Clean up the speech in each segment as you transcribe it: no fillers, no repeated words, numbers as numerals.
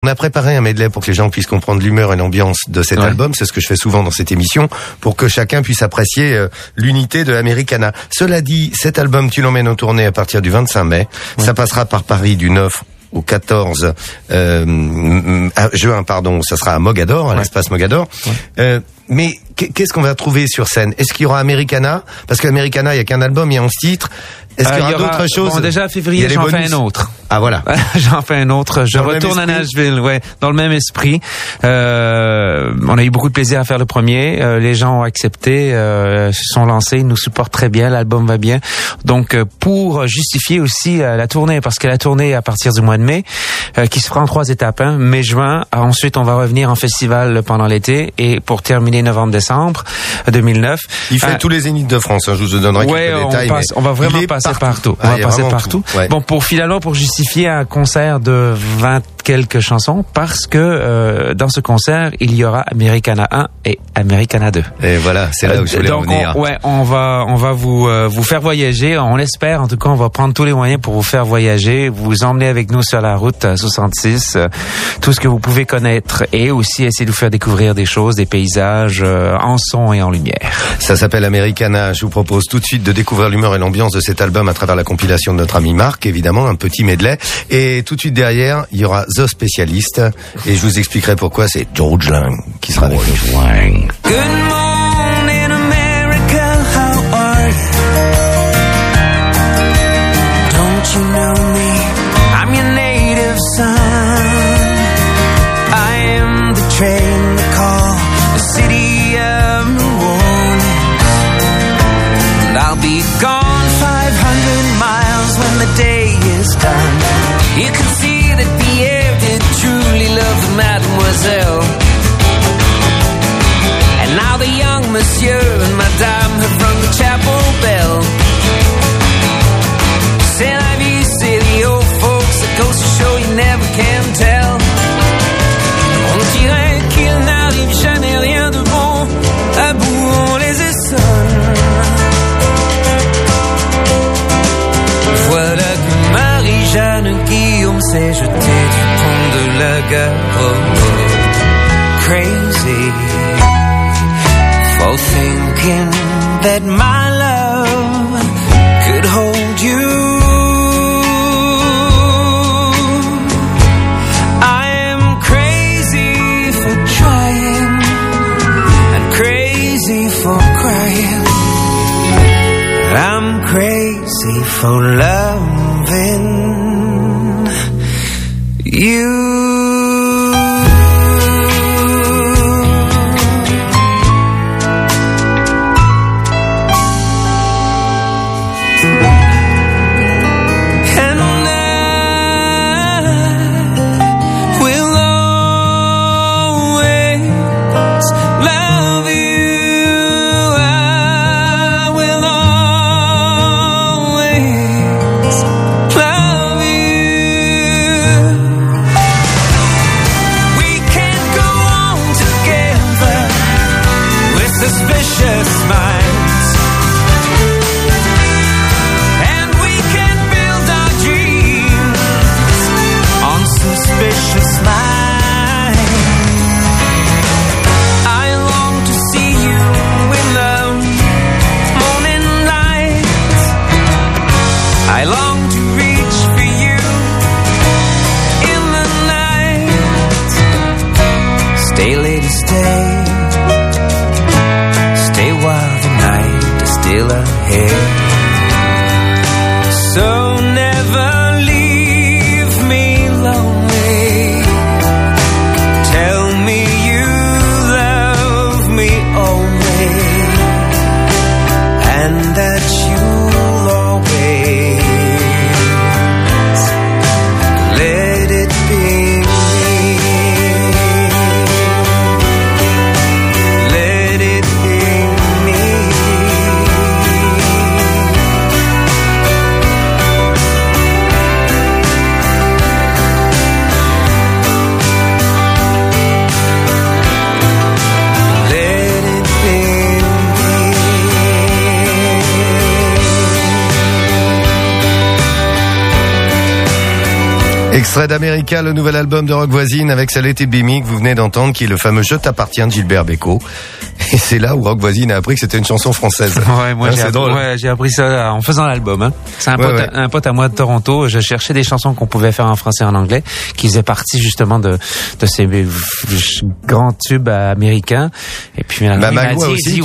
a préparé un medley pour que les gens puissent comprendre l'humeur et l'ambiance de cet album. C'est ce que je fais souvent dans cette émission, pour que chacun puisse apprécier l'unité de Americana. Cela dit, cet album, tu l'emmènes en tournée à partir du 25 mai. Ça passera par Paris du 9 au 14 juin, ça sera à Mogador, à l'espace Mogador. Mais qu'est-ce qu'on va trouver sur scène? Est-ce qu'il y aura Americana? Parce qu'Americana, il n'y a qu'un album, il y a un titre. Est-ce qu'il y aura d'autres choses? Bon, déjà, février, j'en fais un autre. Ah, voilà. J'en fais un autre. Je retourne à Nashville, dans le même esprit. On a eu beaucoup de plaisir à faire le premier. Les gens ont accepté, se sont lancés, ils nous supportent très bien, l'album va bien. Donc, pour justifier aussi la tournée, parce que la tournée à partir du mois de mai, qui se fera en 3 étapes, mai, juin. Ensuite, on va revenir en festival pendant l'été, et pour terminer novembre-décembre 2009. Il fait tous les zéniths de France, je vous donnerai quelques détails. On va vraiment passer partout. On va passer partout. Bon, pour justifier un concert de 20 quelques chansons, parce que dans ce concert, il y aura Americana 1 et Americana 2. Et voilà, c'est là où je voulais en venir. On va vous faire voyager. On l'espère. En tout cas, on va prendre tous les moyens pour vous faire voyager, vous emmener avec nous sur la route 66, tout ce que vous pouvez connaître, et aussi essayer de vous faire découvrir des choses, des paysages en son et en lumière. Ça s'appelle Americana. Je vous propose tout de suite de découvrir l'humeur et l'ambiance de cet album à travers la compilation de notre ami Marc, évidemment, un petit medley. Et tout de suite derrière, il y aura The Specialist, et je vous expliquerai pourquoi. C'est George Lang qui sera avec nous. Good morning America, how are you? Don't you know me? I'm your native son. I am the train they call the city of New Orleans, and I'll be gone 500 miles when the day is done. You can see that Pierre did truly love the mademoiselle, and now the young monsieur and madame have rung the chapel bell. C'est la vie, c'est the old folks, it goes to show you never can tell. On dirait qu'il n'arrive jamais rien de bon, à bout on les essonne. Voilà que Marie-Jeanne Guillaume s'est jetée du pont de la Garonne. Crazy for thinking that my love could hold you. I am crazy for trying and crazy for crying. I'm crazy for loving you. Extrait d'America, le nouvel album de Rock Voisine avec sa Let It Be Me que vous venez d'entendre, qui est le fameux Je t'appartiens de Gilbert Bécaud. Et c'est là où Rock Voisine a appris que c'était une chanson française. Ouais, moi j'ai appris ça en faisant l'album. Hein. C'est un pote à moi de Toronto. Je cherchais des chansons qu'on pouvait faire en français et en anglais, qui faisaient partie justement de ces grands tubes américains. Et puis il m'a dit, aussi,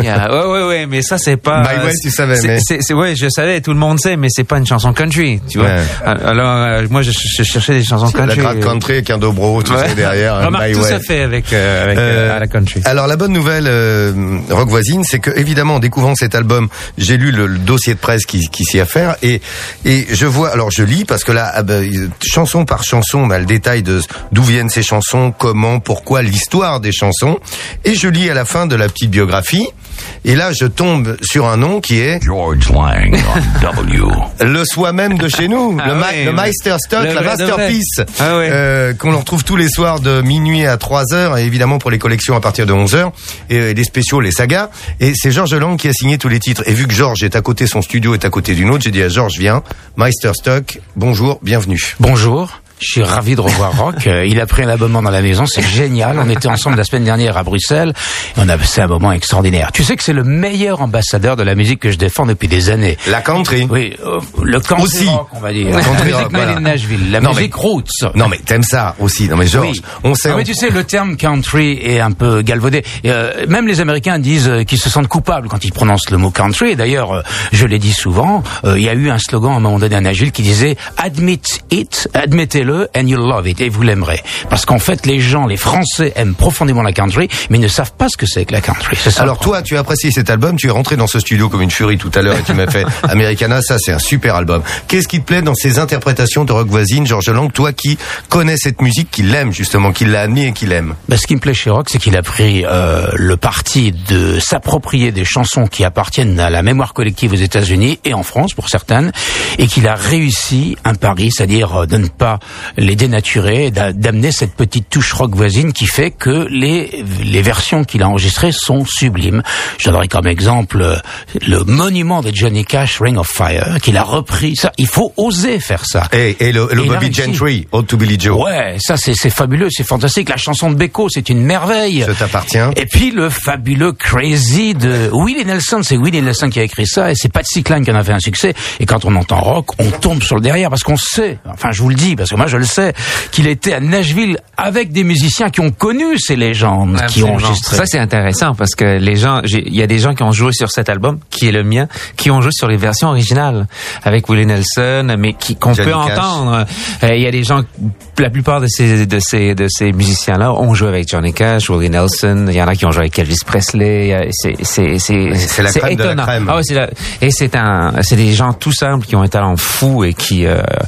mais ça c'est pas. My Way, tu savais, mais ouais, je savais, tout le monde sait, mais c'est pas une chanson country, tu vois. Ouais. Alors moi je cherchais des chansons country. La grande country avec un dobro, tout ça derrière. Remarque, tout ça fait avec la country. Alors la bonne nouvelle, Rock Voisine, c'est que évidemment en découvrant cet album, j'ai lu le dossier de presse qui s'y affaire et je vois, alors je lis parce que là, chanson par chanson, on a le détail de d'où viennent ces chansons, comment, pourquoi, l'histoire des chansons, et je lis à la fin de la petite biographie. Et là, je tombe sur un nom qui est George Lang on W. Le soi-même de chez nous, le Meisterstück, la masterpiece, qu'on retrouve tous les soirs de minuit à 3h, et évidemment pour les collections à partir de 11h, et les spéciaux, les sagas. Et c'est George Lang qui a signé tous les titres. Et vu que George est à côté, son studio est à côté d'une autre, j'ai dit à George, viens, Meisterstück, bonjour, bienvenue. Bonjour. Je suis ravi de revoir Rock. Il a pris un abonnement dans la maison, c'est génial. On était ensemble la semaine dernière à Bruxelles et on a passé un moment extraordinaire. Tu sais que c'est le meilleur ambassadeur de la musique que je défends depuis des années. La country. Oui, le country aussi. Rock, on va dire. La musique made in Nashville, la musique roots. Non mais t'aimes ça aussi. Non mais George, oui. On sait. Non, mais tu sais, le terme country est un peu galvaudé. Même les Américains disent qu'ils se sentent coupables quand ils prononcent le mot country. Et d'ailleurs, je l'ai dit souvent, il y a eu un slogan à un moment donné à Nashville qui disait "Admit it", admettez-le, and you'll love it, et vous l'aimerez. Parce qu'en fait, les Français aiment profondément la country, mais ne savent pas ce que c'est que la country. C'est ça. Alors toi, tu as apprécié cet album, tu es rentré dans ce studio comme une furie tout à l'heure et tu m'as fait Americana, ça c'est un super album. Qu'est-ce qui te plaît dans ces interprétations de Rock Voisine, George Lang, toi qui connais cette musique, qui l'aime justement, qui l'a admis et qui l'aime? Ce qui me plaît chez Rock, c'est qu'il a pris le parti de s'approprier des chansons qui appartiennent à la mémoire collective aux États-Unis et en France pour certaines, et qu'il a réussi un pari, c'est-à-dire de ne pas les dénaturer, d'amener cette petite touche Rock Voisine qui fait que les versions qu'il a enregistrées sont sublimes. Je donnerai comme exemple le monument de Johnny Cash, Ring of Fire, qu'il a repris. Ça, il faut oser faire ça. Et le Bobby Gentry, Ode to Billy Joe. Ouais, ça c'est fabuleux, c'est fantastique. La chanson de Beko, c'est une merveille. Je t'appartiens. Et puis le fabuleux Crazy de Willie Nelson, c'est Willie Nelson qui a écrit ça, et c'est Patsy Cline qui en a fait un succès. Et quand on entend Rock, on tombe sur le derrière parce qu'on sait, enfin je vous le dis, parce que moi je le sais, qu'il était à Nashville avec des musiciens qui ont connu ces légendes, qui ont enregistré. Ça c'est intéressant parce que il y a des gens qui ont joué sur cet album, qui est le mien, qui ont joué sur les versions originales avec Willie Nelson, mais qu'on peut entendre. Il y a des gens, la plupart de ces musiciens-là ont joué avec Johnny Cash, Willie Nelson. Il y en a qui ont joué avec Elvis Presley. C'est la crème étonnant. de la crème. Ah ouais, c'est des gens tout simples qui ont un talent fou et qui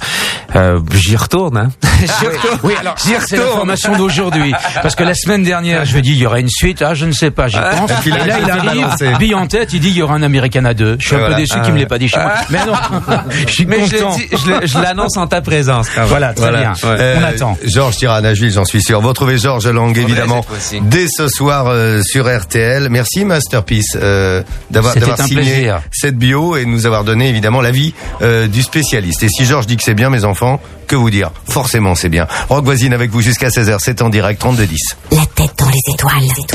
j'y retourne. Hein. Oui, alors c'est l'information d'aujourd'hui. Parce que la semaine dernière, je lui ai dit il y aura une suite. Ah, je ne sais pas, j'y pense. Et là, il arrive, bille en tête, il dit il y aura un Americana 2. Je suis un peu déçu qu'il me l'ait pas dit chez moi. Mais non, je suis content. Je l'annonce en ta présence. Voilà, très bien. On attend. Georges ira à Nashville, j'en suis sûr. Vous retrouvez George Lang, évidemment, dès ce soir sur RTL. Merci Masterpiece d'avoir signé cette bio et de nous avoir donné évidemment l'avis du spécialiste. Et si Georges dit que c'est bien, mes enfants, que vous dire? Forcément, c'est bien. Rock Voisine avec vous jusqu'à 16h. C'est en direct 32-10. La tête dans les étoiles.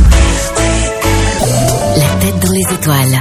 La tête dans les étoiles.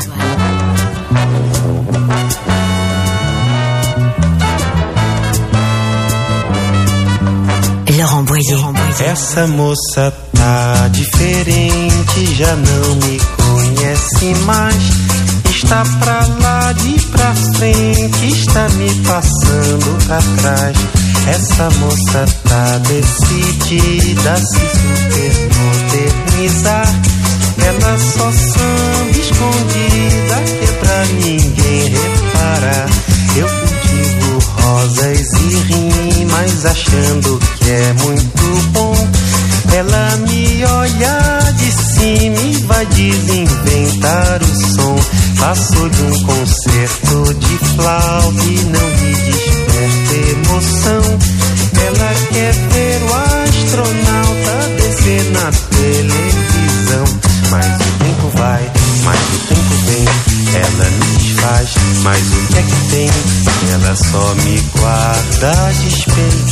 Laurent Boyer. Essa moça tá diferente, já não me conhece mais. Está pra lá de pra frente, está me passando pra trás. Essa moça tá decidida a se supermodernizar. Ela só samba escondida que é pra ninguém reparar. Eu cultivo rosas e rimas achando que é muito bom. Ela me olha de cima e vai desinventar o som. Passou-lhe um concerto de flauta e não lhe desperta emoção. Ela quer ver o astronauta descer na televisão. Mas o tempo vai, mas o tempo vem. Ela me desfaz, mas o que é que tem? Ela só me guarda despeito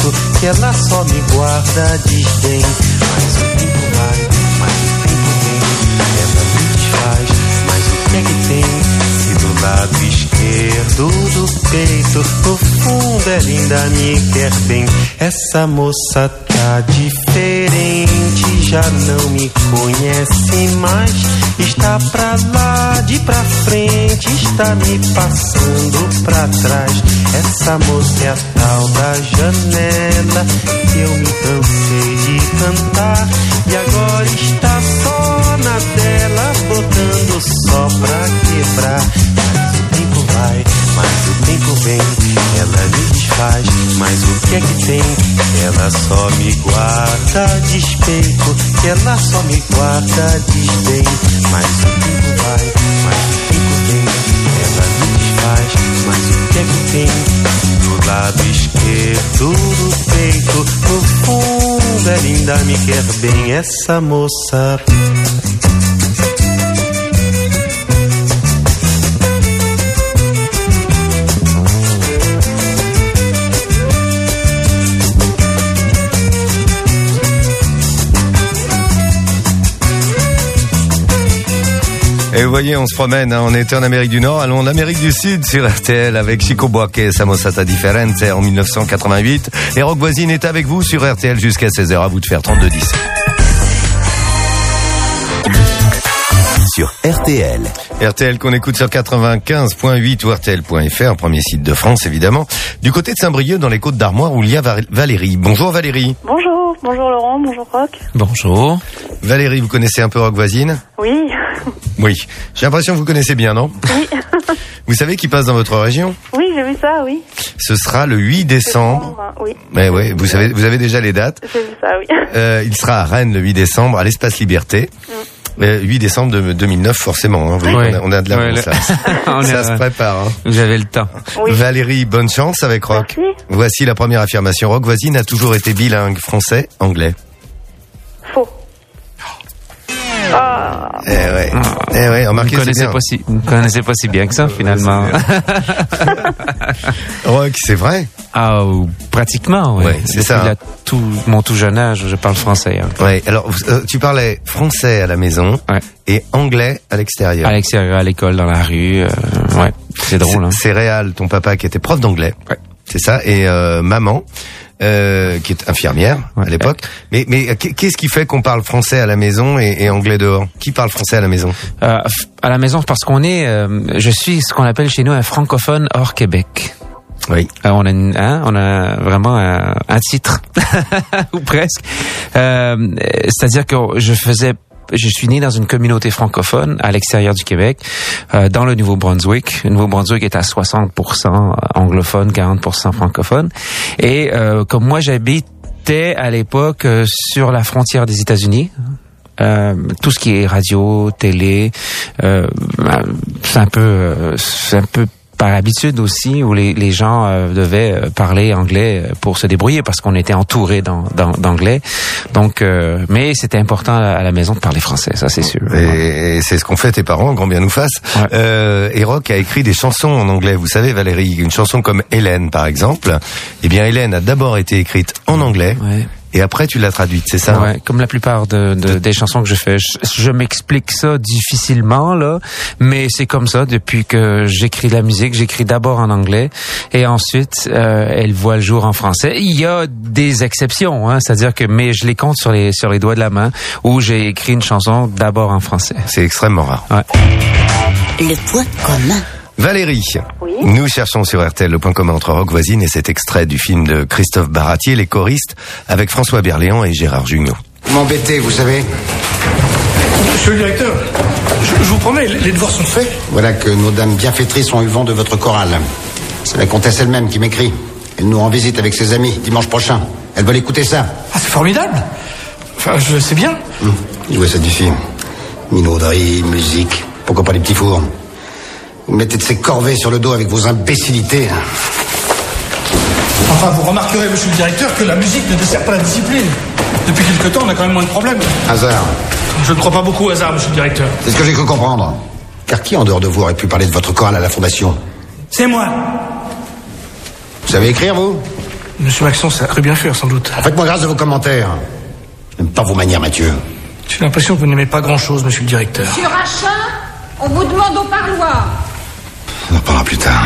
peito, que ela só me guarda desdém. Mas o tempo vai, mas o tempo vem, ela me desfaz, mas o que é que tem? Se do lado esquerdo do peito, no fundo ela ainda me quer bem. Essa moça tá diferente, já não me conhece mais. Está pra lá, de pra frente, está me passando pra trás. Essa moça é a tal da janela, que eu me cansei de cantar. E agora está só na dela, botando só pra quebrar. Mas o tempo vai, mas o tempo vem, ela me desfaz, mas o que é que tem? Ela só me guarda despeito, que ela só me guarda desdém. Mas o tempo vai, mas o tempo vem, ela me desfaz, mas o que é que tem? Do lado esquerdo do peito, no fundo ela ainda me quer bem, essa moça. Et vous voyez, on se promène, hein, on était en Amérique du Nord, allons en Amérique du Sud sur RTL avec Chico Buarque, Samosata Differente en 1988. Et Rock Voisine est avec vous sur RTL jusqu'à 16h, à vous de faire 32-10. Sur RTL. RTL qu'on écoute sur 95.8 ou RTL.fr, premier site de France évidemment. Du côté de Saint-Brieuc, dans les Côtes d'Armor, où il y a Valérie. Bonjour Valérie. Bonjour, bonjour Laurent, bonjour Rock. Bonjour. Valérie, vous connaissez un peu Rock Voisine ? Oui. Oui. J'ai l'impression que vous connaissez bien, non ? Oui. Vous savez qui passe dans votre région ? Oui, j'ai vu ça, oui. Ce sera le 8 décembre. Oui. Mais ouais, vous avez déjà les dates. J'ai vu ça, oui. Il sera à Rennes le 8 décembre, à l'Espace Liberté. 8 décembre 2009, forcément. Hein. Vous voyez, on a de l'avance là. Ça se prépare. Hein. Vous avez le temps. Oui. Valérie, bonne chance avec Rock. Merci. Voici la première affirmation. Rock Voisine a toujours été bilingue, français, anglais. Faux. Ah. Eh ouais, remarquez, Vous ne connaissez pas si bien que ça, finalement. Rock, c'est vrai? Ah, pratiquement, oui. Ouais, c'est ça. Mon tout jeune âge, je parle français. Hein. Ouais, alors, tu parlais français à la maison et anglais à l'extérieur. À l'extérieur, à l'école, dans la rue, ouais. C'est drôle, hein. C'est Réal, ton papa, qui était prof d'anglais. Ouais. C'est ça. Et, maman, qui est infirmière à l'époque. Mais qu'est-ce qui fait qu'on parle français à la maison et anglais dehors? Qui parle français à la maison? À la maison, parce qu'on est, je suis ce qu'on appelle chez nous un francophone hors Québec. Oui. On a vraiment un titre ou presque. C'est-à-dire que je suis né dans une communauté francophone à l'extérieur du Québec, dans le Nouveau-Brunswick. Le Nouveau-Brunswick est à 60% anglophone, 40% francophone. Et comme moi, j'habitais à l'époque sur la frontière des États-Unis. Tout ce qui est radio, télé, c'est un peu par habitude aussi, où les gens devaient parler anglais pour se débrouiller parce qu'on était entouré d'anglais. Donc, mais c'était important à la maison de parler français, ça c'est sûr. Et c'est ce qu'ont fait tes parents, grand bien nous fasse. Ouais. Et Rock a écrit des chansons en anglais. Vous savez, Valérie, une chanson comme Hélène, par exemple. Eh bien, Hélène a d'abord été écrite en anglais. Ouais. Et après, tu l'as traduite, c'est ça? Ouais, comme la plupart des chansons que je fais. Je m'explique ça difficilement, là, mais c'est comme ça depuis que j'écris de la musique. J'écris d'abord en anglais et ensuite, elle voit le jour en français. Il y a des exceptions, hein, c'est-à-dire que, mais je les compte sur les doigts de la main où j'ai écrit une chanson d'abord en français. C'est extrêmement rare. Ouais. Le point commun. Valérie, oui. Nous cherchons sur RTL le point commun entre Rock Voisine et cet extrait du film de Christophe Baratier, Les choristes, avec François Berléand et Gérard Jugnot. Vous m'embêtez, vous savez. Monsieur le directeur, je vous promets, les devoirs sont faits. Voilà que nos dames bienfaitrices ont eu vent de votre chorale. C'est la comtesse elle-même qui m'écrit. Elle nous rend visite avec ses amis dimanche prochain. Elle veut écouter ça. Ah, c'est formidable. Enfin, je sais bien. Jouez ça du film. Minauderie, musique, pourquoi pas les petits fours. Vous mettez de ces corvées sur le dos avec vos imbécilités. Enfin, vous remarquerez, monsieur le directeur, que la musique ne dessert pas la discipline. Depuis quelque temps, on a quand même moins de problèmes. Hasard. Je ne crois pas beaucoup au hasard, monsieur le directeur. C'est ce que j'ai cru comprendre. Car qui, en dehors de vous, aurait pu parler de votre chorale à la Fondation? C'est moi. Vous savez écrire, vous? Monsieur Maxon saurait bien faire, sans doute. Faites-moi grâce de vos commentaires. Je n'aime pas vos manières, Mathieu. J'ai l'impression que vous n'aimez pas grand-chose, monsieur le directeur. Monsieur Rachin, on vous demande au parloir. On en parlera plus tard.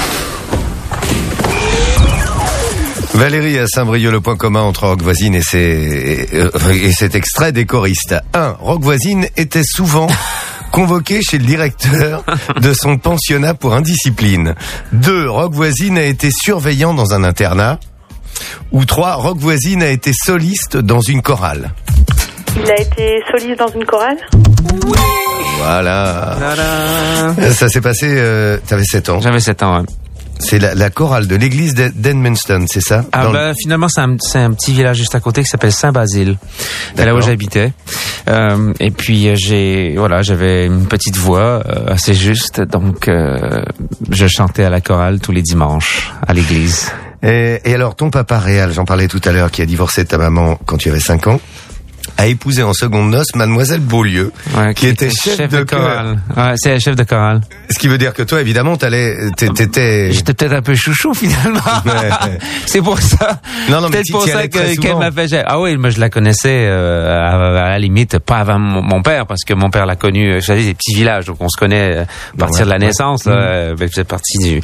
Valérie à Saint-Brieuc, le point commun entre Rock Voisine et cet extrait des choristes. 1. Rock Voisine était souvent convoqué chez le directeur de son pensionnat pour indiscipline. 2. Rock Voisine a été surveillant dans un internat. Ou 3. Rock Voisine a été soliste dans une chorale. Il a été soliste dans une chorale. Oui. Voilà. Ça s'est passé, t'avais 7 ans. J'avais 7 ans, ouais. C'est la chorale de l'église d'Edmundston, c'est ça? Finalement, c'est un petit village juste à côté qui s'appelle Saint-Basile. C'est là où j'habitais. Et puis j'avais une petite voix assez juste, donc je chantais à la chorale tous les dimanches à l'église. Et alors, ton papa réel, j'en parlais tout à l'heure, qui a divorcé de ta maman quand tu avais 5 ans, a épousé en seconde noces Mademoiselle Beaulieu, qui était chef de chorale. Ouais, c'est la chef de chorale. Ce qui veut dire que toi, évidemment, t'étais... J'étais peut-être un peu chouchou, finalement. Ouais. C'est pour ça. Non, mais peut-être pour ça qu'elle m'a fait... Ah oui, moi, je la connaissais, à la limite, pas avant mon père, parce que mon père l'a connu, vous savez, des petits villages, donc on se connaît à partir de la naissance, elle faisait partie du...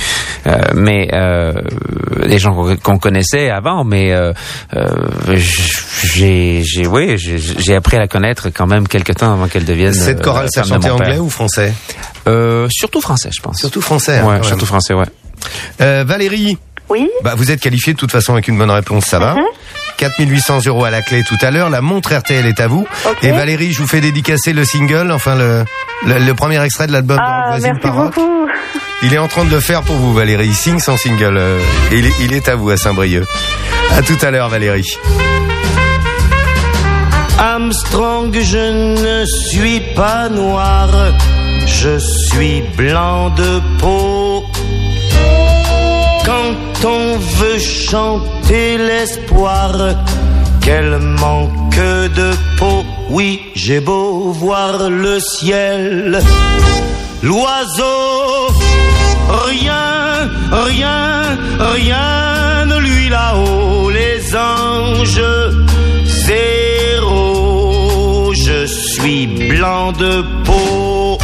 les gens qu'on connaissait avant, mais j'ai appris à la connaître quand même quelque temps avant qu'elle devienne. Cette chorale, ça chantait anglais ou français? Surtout français, je pense. Surtout français. Ouais, surtout français, ouais. Valérie. Oui. Vous êtes qualifiée de toute façon avec une bonne réponse, ça va. 4 800 € à la clé tout à l'heure. La montre RTL est à vous. Okay. Et Valérie, je vous fais dédicacer le single, enfin le premier extrait de l'album de Rock Voisine par Rock. Beaucoup. Il est en train de le faire pour vous, Valérie. Il signe son single. Il est à vous à Saint-Brieuc. À tout à l'heure, Valérie. Armstrong, je ne suis pas noir, je suis blanc de peau. Quand on veut chanter l'espoir, quel manque de peau. Oui, j'ai beau voir le ciel, l'oiseau, rien, rien, rien ne lui là-haut. Les anges, zéro, je suis blanc de peau.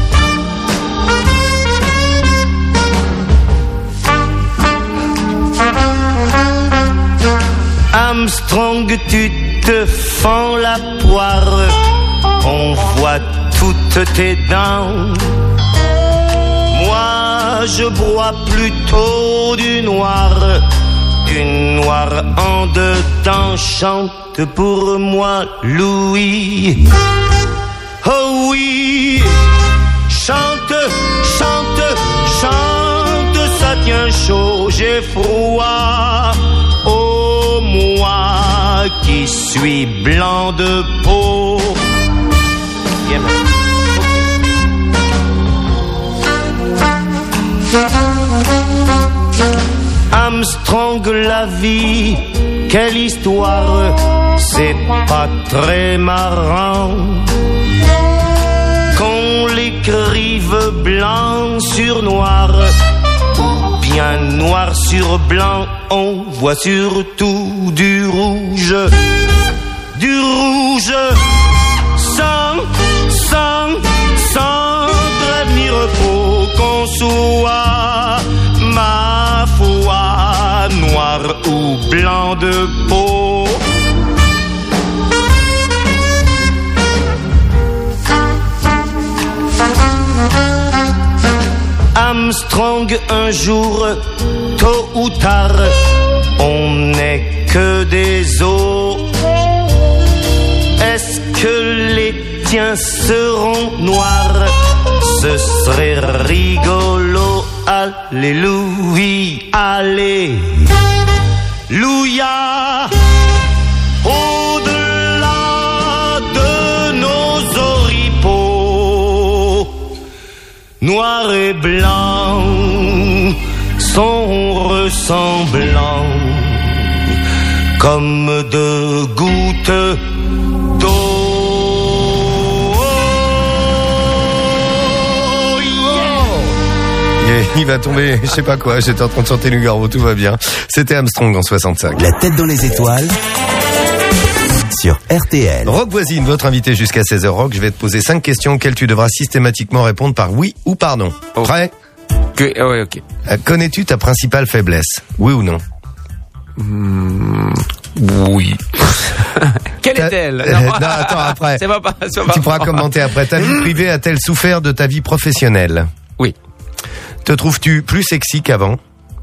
Armstrong, tu te fends la poire, on voit toutes tes dents. Moi, je bois plutôt du noir en dedans. Chante pour moi, Louis. Oh oui, chante, chante, chante, ça tient chaud, j'ai froid. Oh, moi qui suis blanc de peau. Yeah, Armstrong, la vie, quelle histoire, c'est pas très marrant qu'on l'écrive blanc sur noir, ou bien noir sur blanc. On voit surtout du rouge, sans trêve ni repos, qu'on soit, ma foi, noir ou blanc de peau. Armstrong, un jour, tôt ou tard, on n'est que des os. Est-ce que les tiens seront noirs? Ce serait rigolo. Alléluia, alléluia. Au-delà de nos oripeaux, noir et blanc sont ressemblants comme deux gouttes d'eau. il va tomber, je sais pas quoi, j'étais en train de chanter Nougaro, tout va bien. C'était Armstrong en 65. La tête dans les étoiles sur RTL. Rock Voisine, votre invité jusqu'à 16h Rock. Je vais te poser 5 questions auxquelles tu devras systématiquement répondre par oui ou par non. Prêt? Ouais, ok. Connais-tu ta principale faiblesse? Oui ou non? Oui. Quelle est-elle? Non, attends, après. C'est pas tu pourras commenter après. Ta vie privée a-t-elle souffert de ta vie professionnelle? Oui. Te trouves-tu plus sexy qu'avant?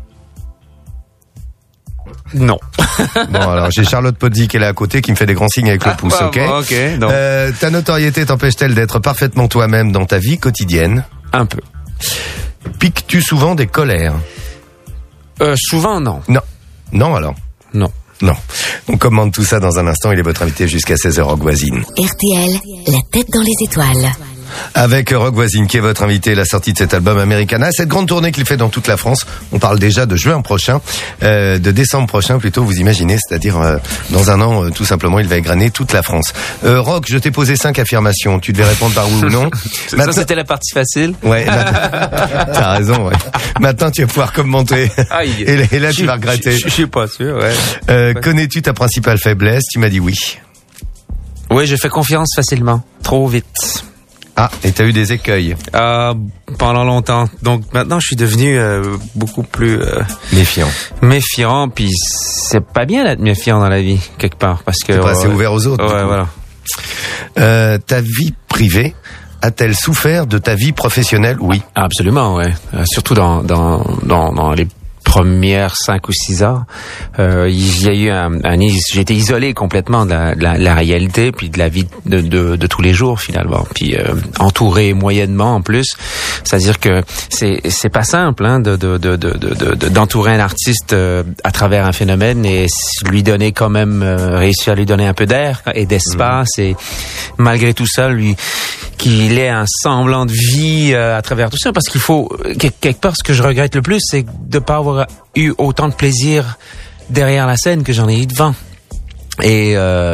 Non. Bon, alors j'ai Charlotte Pozzi qui est là à côté qui me fait des grands signes avec le pouce, ok? Bon, ok, non. Ta notoriété t'empêche-t-elle d'être parfaitement toi-même dans ta vie quotidienne? Un peu. Piques-tu souvent des colères? Souvent, non. Non. Non, alors? Non. Non. On commente tout ça dans un instant. Il est votre invité jusqu'à 16h Rock Voisine. RTL, la tête dans les étoiles. Avec Rock Voisine qui est votre invité, la sortie de cet album Americana, cette grande tournée qu'il fait dans toute la France. On parle déjà de juin prochain, de décembre prochain plutôt, vous imaginez, c'est-à-dire dans un an, tout simplement, il va égrener toute la France. Rock, je t'ai posé 5 affirmations, tu devais répondre par oui ou non. Ça, c'était la partie facile. Ouais, t'as raison, ouais. Maintenant, tu vas pouvoir commenter. Aïe. Et là, tu vas regretter. Je suis pas sûr, ouais. Connais-tu ta principale faiblesse? Tu m'as dit oui. Oui, je fais confiance facilement, trop vite. Ah, et t'as eu des écueils? Pendant longtemps. Donc maintenant, je suis devenu beaucoup plus méfiant. Puis c'est pas bien d'être méfiant dans la vie quelque part parce que t'es pas assez ouvert aux autres. Ouais, voilà. Ta vie privée a-t-elle souffert de ta vie professionnelle? Oui. Absolument, ouais. Surtout dans les premières 5 ou 6 heures, il y a eu j'ai été isolé complètement de la réalité puis de la vie de tous les jours finalement, puis entouré moyennement en plus. C'est-à-dire que c'est pas simple d'entourer un artiste à travers un phénomène et lui donner quand même réussir à lui donner un peu d'air et d'espace et malgré tout ça qu'il ait un semblant de vie à travers tout ça, parce qu'il faut quelque part, ce que je regrette le plus, c'est de pas avoir eu autant de plaisir derrière la scène que j'en ai eu devant. Et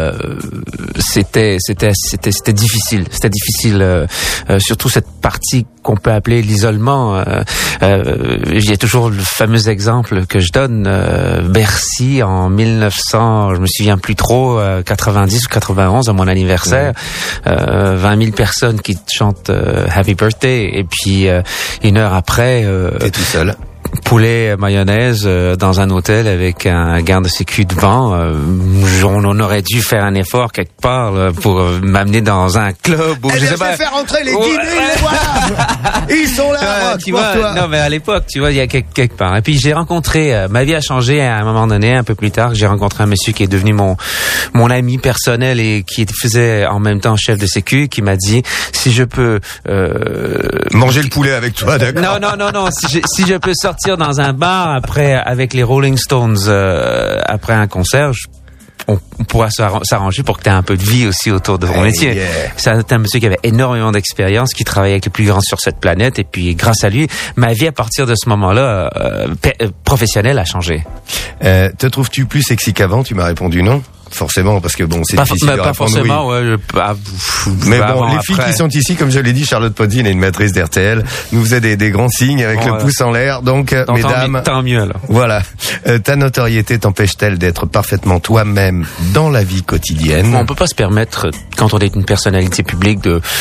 c'était difficile. C'était difficile, surtout cette partie qu'on peut appeler l'isolement. Il y a toujours le fameux exemple que je donne. Bercy en 1900, je me souviens plus trop, 90 ou 91 à mon anniversaire, 20 000 personnes qui chantent Happy Birthday, et puis 1 heure après, t'es tout seul. Poulet mayonnaise dans un hôtel avec un garde de sécu devant. On aurait dû faire un effort quelque part là, pour m'amener dans un club où je sais pas. Faire entrer les guillemets, les voilà. Ils sont là. Tu vois, toi. Non mais à l'époque, tu vois, il y a quelque part. Et puis j'ai rencontré, ma vie a changé à un moment donné, un peu plus tard. J'ai rencontré un monsieur qui est devenu mon ami personnel et qui faisait en même temps chef de sécu, qui m'a dit si je peux manger le poulet avec toi, d'accord? Non. Si je peux sortir dans un bar après avec les Rolling Stones après un concert, on pourra s'arranger pour que tu aies un peu de vie aussi autour de ton métier. Yeah. C'est un monsieur qui avait énormément d'expérience, qui travaillait avec les plus grands sur cette planète, et puis grâce à lui, ma vie à partir de ce moment-là professionnelle a changé. Te trouves-tu plus sexy qu'avant? Tu m'as répondu non. Forcément, parce que bon, c'est difficile de répondre. Pas forcément, oui. Ouais. Mais bon, les filles qui sont ici, comme je l'ai dit, Charlotte Pozzi, elle est une maîtresse d'RTL, nous faisait des grands signes avec le pouce en l'air. Donc, mesdames, tant mieux alors. Voilà. Ta notoriété t'empêche-t-elle d'être parfaitement toi-même dans la vie quotidienne? On peut pas se permettre, quand on est une personnalité publique,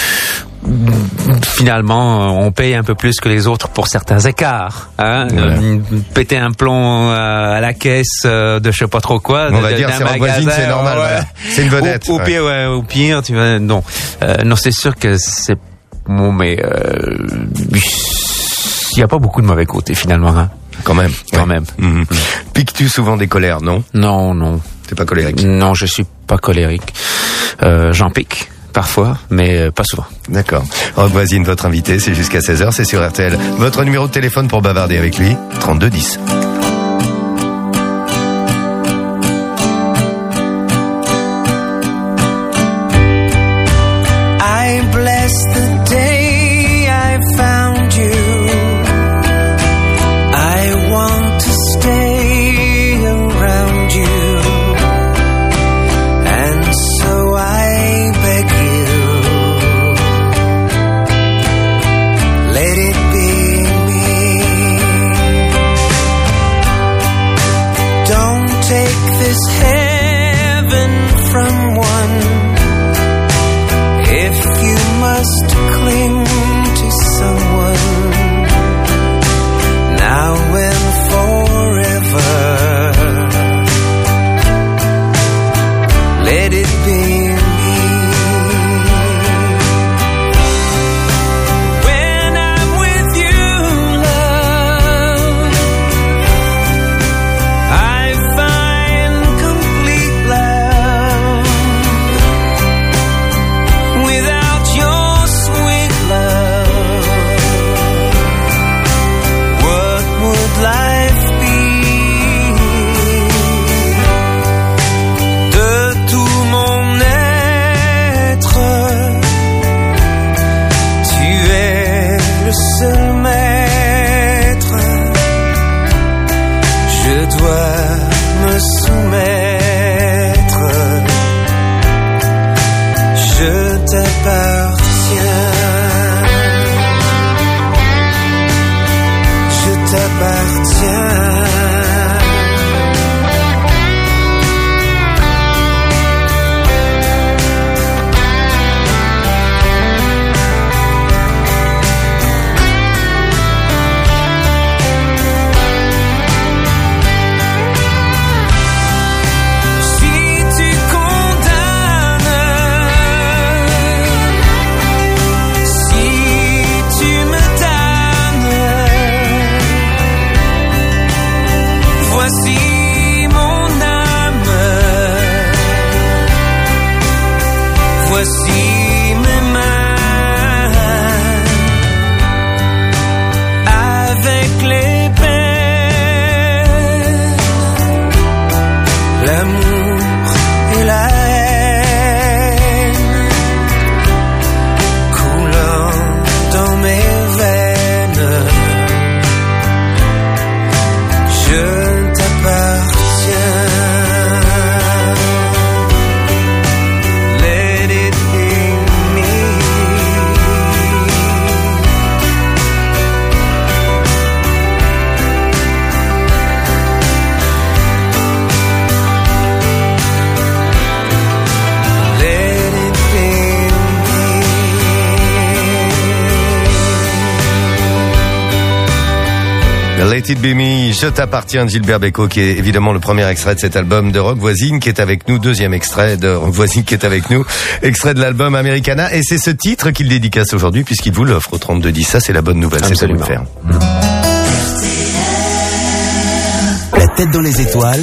finalement, on paye un peu plus que les autres pour certains écarts. Hein? Ouais. Péter un plomb à la caisse de je sais pas trop quoi. On va dire c'est Rock Voisine, c'est normal. Ouais. Voilà. C'est une vedette. Au pire, tu vois. Non, c'est sûr que c'est bon, mais il y a pas beaucoup de mauvais côtés finalement. Hein? Quand même. Mm-hmm. Piques-tu souvent des colères, non? Non. T'es pas colérique? Non, je suis pas colérique. J'en pique. Parfois, mais pas souvent. D'accord. Rock Voisine, votre invité, c'est jusqu'à 16h, c'est sur RTL. Votre numéro de téléphone pour bavarder avec lui, 32 10. I bless the day I found you. I want to stay around you. And so I beg you, let it be me. let it be me. When I'm with you, love, I find complete love. Without your sweet love, what would life be? De tout mon être, tu es le seul maître. Je dois me soumettre. Je t'appartiens. Je t'appartiens. Si tu condamnes, si tu me damnes, voici mon âme, voici mes mains, avec les peines, l'amour et la haine coulant dans mes veines. Je t'appartiens. Let it be me. Let it be me. Let It Be Me, Je t'appartiens de Gilbert Bécaud, qui est évidemment le premier extrait de cet album de Rock Voisine qui est avec nous, deuxième extrait de Rock Voisine qui est avec nous, extrait de l'album Americana, et c'est ce titre qu'il dédicace aujourd'hui puisqu'il vous l'offre au 3210. Ça, c'est la bonne nouvelle, c'est ça vous le faire. La tête dans les étoiles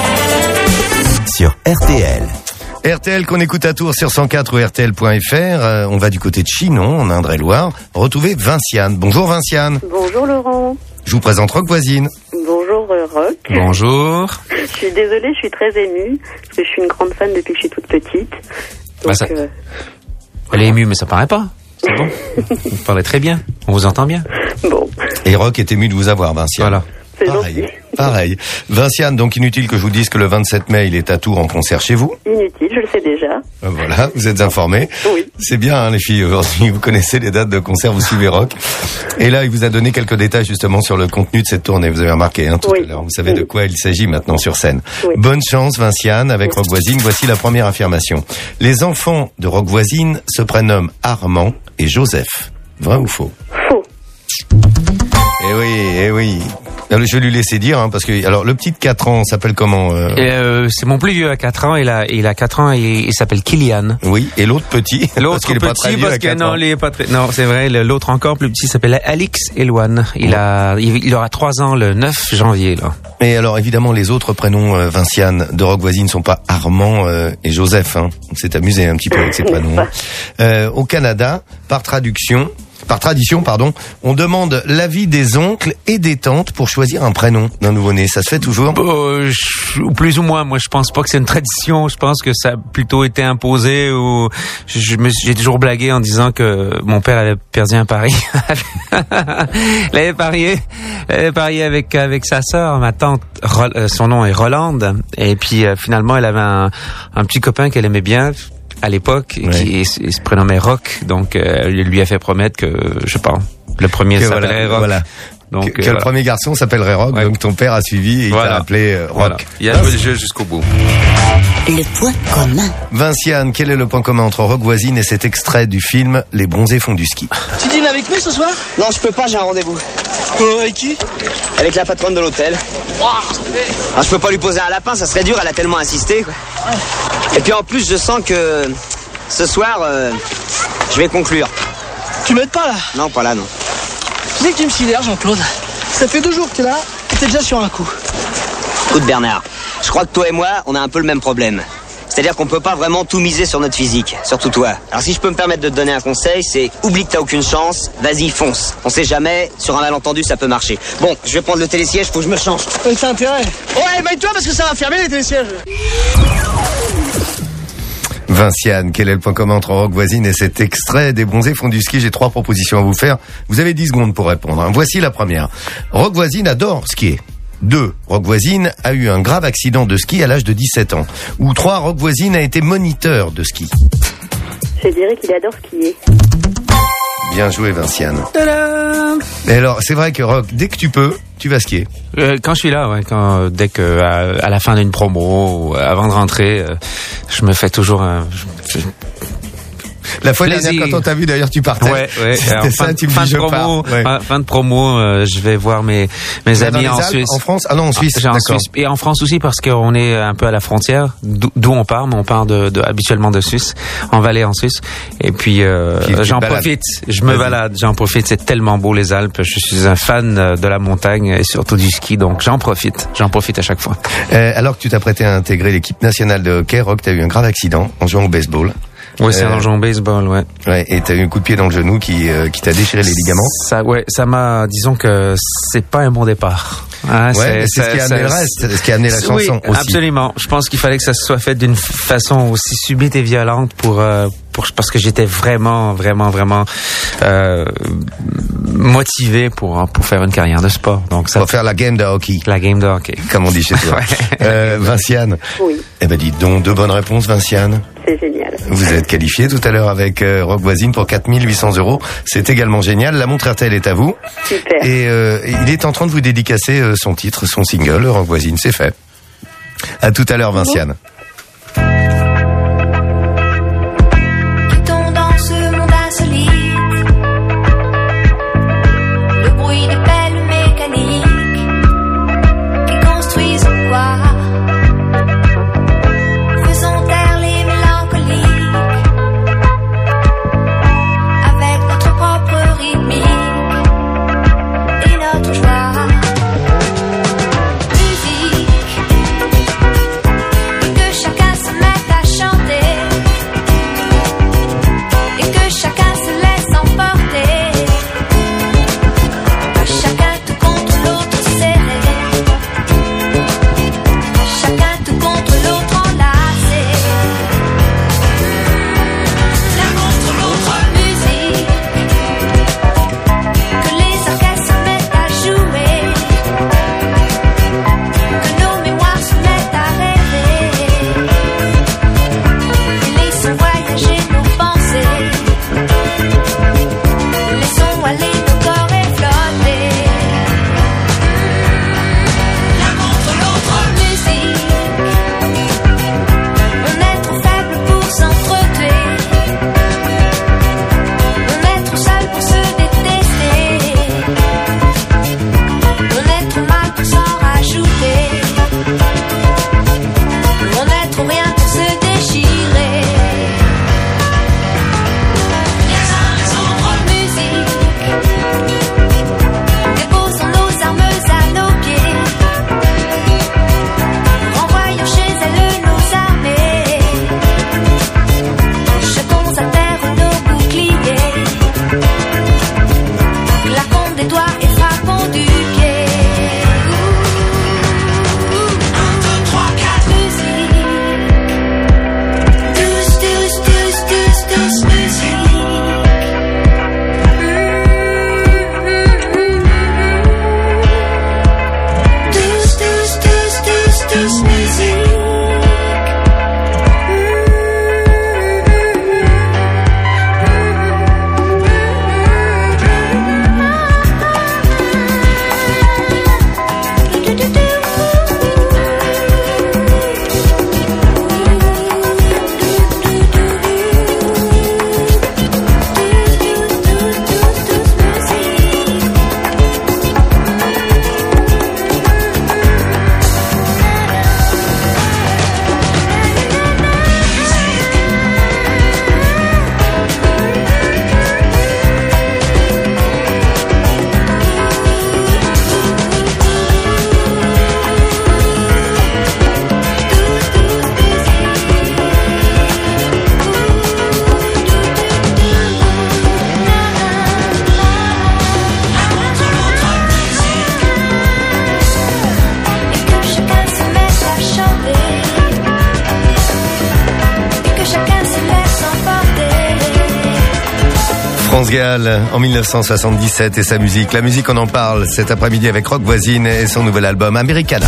sur RTL. RTL qu'on écoute à Tours sur 104 ou RTL.fr. On va du côté de Chinon, en Indre-et-Loire, retrouver Vinciane. Bonjour Vinciane. Bonjour Laurent. Je vous présente Rock Voisine. Bonjour Rock. Bonjour. Je suis désolée, je suis très émue, parce que je suis une grande fan depuis que je suis toute petite. Donc, ça- Elle est émue, mais ça paraît pas. C'est bon. Vous parlez très bien. On vous entend bien. Bon, Et Rock est ému de vous avoir, Vinciane. Voilà. c'est Pareil, gentil. pareil. Vinciane, donc inutile que je vous dise que le 27 mai, il est à Tours en concert chez vous. Inutile, je le sais déjà. Voilà, vous êtes informés. Oui. C'est bien, hein, les filles, aujourd'hui, vous connaissez les dates de concert, vous suivez Rock. Et là, il vous a donné quelques détails justement sur le contenu de cette tournée. Vous avez remarqué, hein, tout Oui. à l'heure. Vous savez Oui. de quoi il s'agit maintenant sur scène. Oui. Bonne chance, Vinciane, avec Rock Voisine. Voici la première affirmation. Les enfants de Rock Voisine se prénomment Armand et Joseph. Vrai ou faux? Faux. Eh oui, eh oui. Alors, je vais lui laisser dire, hein, parce que, alors, le petit de 4 ans s'appelle comment, C'est mon plus vieux à 4 ans. Il a 4 ans et il s'appelle Kylian. Oui, et l'autre petit. L'autre parce qu'il est pas très petit, vieux parce à que 4 non, ans. il est pas très, non, c'est vrai, l'autre encore plus petit s'appelle Alix Eloine. Il aura 3 ans le 9 janvier, là. Et alors, évidemment, les autres prénoms, Vinciane, de Rock Voisine, sont pas Armand et Joseph, hein. On s'est amusé un petit peu avec ces prénoms. Hein. Au Canada, par tradition, on demande l'avis des oncles et des tantes pour choisir un prénom d'un nouveau-né. Ça se fait toujours? Plus ou moins. Moi, je pense pas que c'est une tradition. Je pense que ça a plutôt été imposé. Ou j'ai toujours blagué en disant que mon père avait perdu un pari. Il avait parié avec sa sœur, ma tante. Son nom est Rolande. Et puis finalement, elle avait un petit copain qu'elle aimait bien à l'époque, qui se prénommait Rock, donc il lui a fait promettre que, je sais pas, le premier s'appellerait Rock. Voilà. Donc, que le premier garçon s'appellerait Rock, donc ton père a suivi et il t'a appelé Rock. Voilà. Il a joué le jeu jusqu'au bout. Le point commun. Vinciane, quel est le point commun entre Rock Voisine et cet extrait du film Les bronzés font du ski? Tu dis dîner avec nous ce soir? Non, je peux pas, j'ai un rendez-vous. Avec qui? Avec la patronne de l'hôtel. Je peux pas lui poser un lapin, ça serait dur, elle a tellement insisté, quoi. Et puis en plus, je sens que ce soir, je vais conclure. Tu m'aides pas là? Non, pas là, non. Tu sais que tu me sidères, Jean-Claude. Ça fait 2 jours que t'es là, et t'es déjà sur un coup. Écoute Bernard, je crois que toi et moi, on a un peu le même problème. C'est-à-dire qu'on peut pas vraiment tout miser sur notre physique, surtout toi. Alors si je peux me permettre de te donner un conseil, c'est oublie que t'as aucune chance, vas-y fonce. On sait jamais, sur un malentendu ça peut marcher. Bon, je vais prendre le télésiège, faut que je me change. T'as intérêt. Ouais, baille-toi parce que ça va fermer les télésièges. Vinciane, quel est le point commun entre Rock Voisine et cet extrait des Bronzés font du ski? J'ai 3 propositions à vous faire. Vous avez 10 secondes pour répondre. Voici la première. Rock Voisine adore skier. 2. Rock Voisine a eu un grave accident de ski à l'âge de 17 ans. Ou 3. Rock Voisine a été moniteur de ski. Je dirais qu'il adore skier. Bien joué, Vinciane. Tadam! Et alors, c'est vrai que Rock, dès que tu peux, tu vas skier. Quand je suis là, ouais, dès que à la fin d'une promo ou avant de rentrer, je me fais toujours la fois dernière, quand on t'a vu, d'ailleurs, tu partais. Ouais. C'était ça, tu me dis, je pars. Ouais. Fin de promo, je vais voir mes amis en Suisse. En France? Ah non, en Suisse. En Suisse. Et en France aussi, parce qu'on est un peu à la frontière, d'où on part, mais on part habituellement de Suisse, en Valais en Suisse. Et puis, j'en profite. Je me balade, j'en profite. C'est tellement beau, les Alpes. Je suis un fan de la montagne et surtout du ski, donc j'en profite à chaque fois. Alors que tu t'apprêtais à intégrer l'équipe nationale de hockey, Rock, t'as eu un grave accident en jouant au baseball. Oui, c'est un joueur baseball, ouais. Ouais, et t'as eu un coup de pied dans le genou qui t'a déchiré les ligaments. Ça m'a, disons que c'est pas un bon départ. Ah, c'est ce qui a amené le reste, c'est ce qui a amené la chanson aussi. Absolument. Je pense qu'il fallait que ça soit fait d'une façon aussi subite et violente parce que j'étais vraiment motivé pour faire une carrière de sport. Donc ça pour faire la game de hockey. La game de hockey, comme on dit chez toi. Vinciane. Oui. Eh ben dites donc, 2 bonnes réponses, Vinciane. C'est génial. Vous êtes qualifié tout à l'heure avec Rock Voisine pour 4 800 €. C'est également génial. La montre RTL est à vous. Super. Et il est en train de vous dédicacer son titre, son single, Rock Voisine. C'est fait. À tout à l'heure, Vinciane. Que France Gall en 1977 et sa musique. La musique, on en parle cet après-midi avec Rock Voisine et son nouvel album Americana.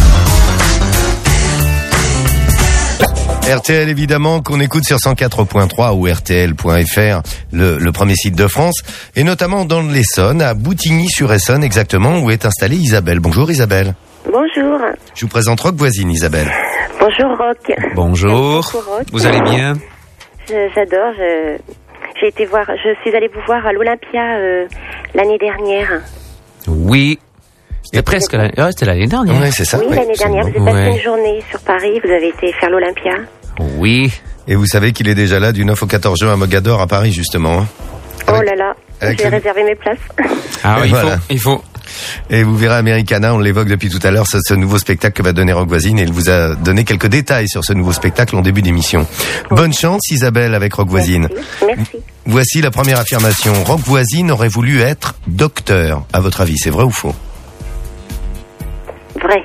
RTL évidemment qu'on écoute sur 104.3 ou rtl.fr, le premier site de France, et notamment dans l'Essonne, à Boutigny-sur-Essonne exactement, où est installée Isabelle. Bonjour Isabelle. Bonjour. Je vous présente Rock Voisine Isabelle. Bonjour Rock. Bonjour. Rock. Vous allez bien? J'adore. J'ai été voir. Je suis allée vous voir à l'Olympia l'année dernière. Oui. C'était presque c'était l'année dernière. Oui, c'est ça. Oui, l'année dernière. Vous avez passé une journée sur Paris. Vous avez été faire l'Olympia. Oui. Et vous savez qu'il est déjà là du 9 au 14 juin à Mogador à Paris justement. Hein. Oh là là. J'ai réservé mes places. Ah oui, voilà. Il faut. Et vous verrez Americana, on l'évoque depuis tout à l'heure, ce nouveau spectacle que va donner Rock Voisine, et il vous a donné quelques détails sur ce nouveau spectacle en début d'émission. Bonne chance Isabelle avec Rock Voisine. Merci. Voici la première affirmation. Rock Voisine aurait voulu être docteur. À votre avis, c'est vrai ou faux? Vrai.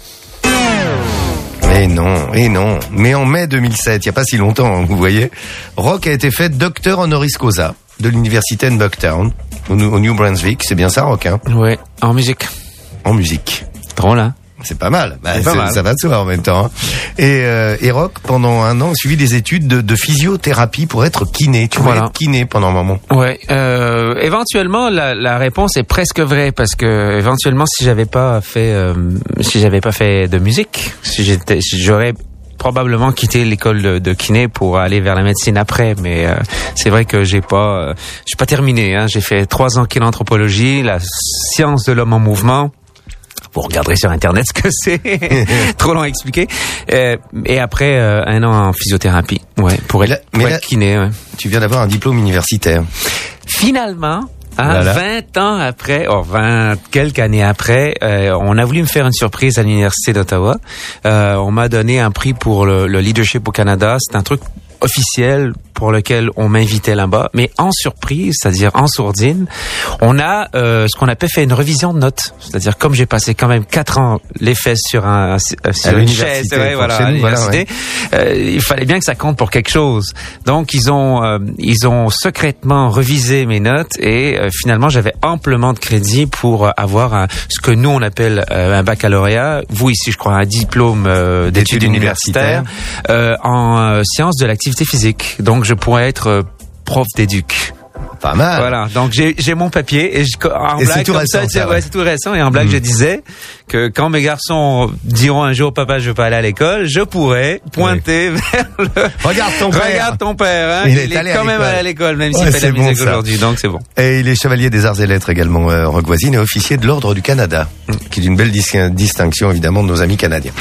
Et non. Mais en mai 2007, il n'y a pas si longtemps, hein, vous voyez, Rock a été fait docteur honoris causa de l'université de Bucktown, au New Brunswick. C'est bien ça, Rock, hein? Ouais, en musique. En musique. Drôle, hein? C'est pas mal. Bah, c'est pas mal. Ça va de soi en même temps. Hein. Et Rock, pendant un an, a suivi des études de physiothérapie pour être kiné. Tu voulais être kiné pendant un moment. Ouais. Éventuellement, la réponse est presque vraie parce que éventuellement, si j'avais pas fait de musique, j'aurais probablement quitté l'école de kiné pour aller vers la médecine après, mais c'est vrai que j'ai pas terminé. Hein. J'ai fait 3 ans kiné anthropologie, la science de l'homme en mouvement. Vous regarderez sur Internet ce que c'est. Trop long à expliquer. Et après, 1 an en physiothérapie. Ouais, pour être kiné. Ouais. Tu viens d'avoir un diplôme universitaire. Finalement, voilà. 20 ans après, 20 quelques années après, on a voulu me faire une surprise à l'Université d'Ottawa. On m'a donné un prix pour le leadership au Canada. C'est un truc officiel pour lequel on m'invitait là-bas, mais en surprise, c'est-à-dire en sourdine, on a ce qu'on appelle fait une revision de notes, c'est-à-dire comme j'ai passé quand même 4 ans les fesses sur une chaise, à l'université, il fallait bien que ça compte pour quelque chose. Donc ils ont secrètement revisé mes notes et finalement j'avais amplement de crédit pour avoir ce que nous on appelle un baccalauréat, vous ici je crois un diplôme d'études universitaires en sciences de l'activité physique. Donc je pourrais être prof d'éduc. Pas mal. Voilà, donc j'ai mon papier et c'est tout récent. C'est tout récent et en blague je disais que quand mes garçons diront un jour papa je veux pas aller à l'école, je pourrais pointer vers le Regarde ton père, hein, il est quand même allé à l'école même s'il fait de la musique aujourd'hui, donc c'est bon. Et il est chevalier des arts et lettres également, Rock Voisine, et officier de l'Ordre du Canada, qui est une belle distinction évidemment de nos amis canadiens.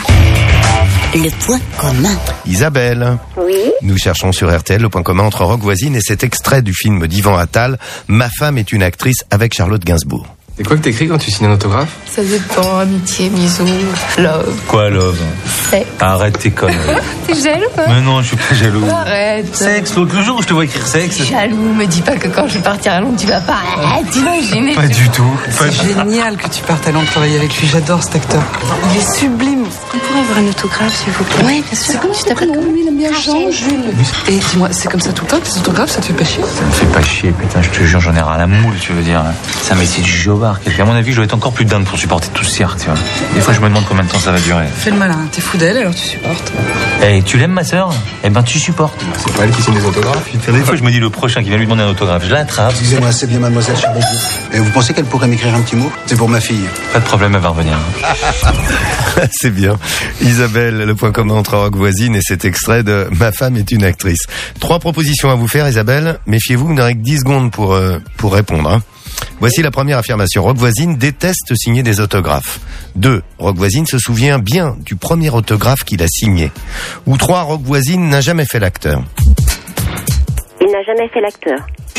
Le point commun. Isabelle. Oui. Nous cherchons sur RTL le point commun entre Rock Voisine et cet extrait du film d'Yvan Attal, Ma femme est une actrice, avec Charlotte Gainsbourg. C'est quoi que t'écris quand tu signes un autographe? Ça dépend, amitié, bisous, love. Quoi love? Sexe. Arrête tes conneries. T'es jaloux, hein? Mais non, je suis pas jaloux. Arrête. Sexe, l'autre jour où je te vois écrire sexe. Jaloux, me dis pas que quand je vais partir à Londres, tu vas pas. T'imagines? Pas du tout. C'est génial que tu partes à Londres travailler avec lui, j'adore cet acteur. Il est sublime. On pourrait avoir un autographe, s'il vous plaît? Oui, bien sûr. Tu t'appelles comment? Lui, il aime bien Jean, Jules. Et dis-moi, c'est comme ça tout le temps, tes autographes, ça te fait pas chier? Ça me fait pas chier, putain, je te jure, j'en ai rien à la moule, tu veux dire. C'est un métier du jobard. À mon avis, je dois être encore plus dingue pour supporter tout ce cirque, tu vois. Des fois, je me demande combien de temps ça va durer. Fais le malin, t'es fou d'elle, alors tu supportes. Eh, tu l'aimes, ma sœur? Eh ben, tu supportes. C'est pas elle qui signe les autographes. Des fois, je me dis le prochain qui vient lui demander un autographe, je l'attrape. Excusez-moi, c'est bien mademoiselle Charlotte. Et vous pensez qu'elle pourrait m'écrire un petit mot? C'est pour ma fille. Pas de problème, elle va revenir. C'est bien. Isabelle, le point commun entre Rock Voisine et cet extrait de Ma femme est une actrice. 3 propositions à vous faire, Isabelle. Méfiez-vous, vous n'aurez que 10 secondes pour répondre. Hein. Voici la première affirmation. Rock Voisine déteste signer des autographes. 2. Rock Voisine se souvient bien du premier autographe qu'il a signé. Ou 3. Rock Voisine n'a jamais fait l'acteur. Il n'a jamais fait l'acteur.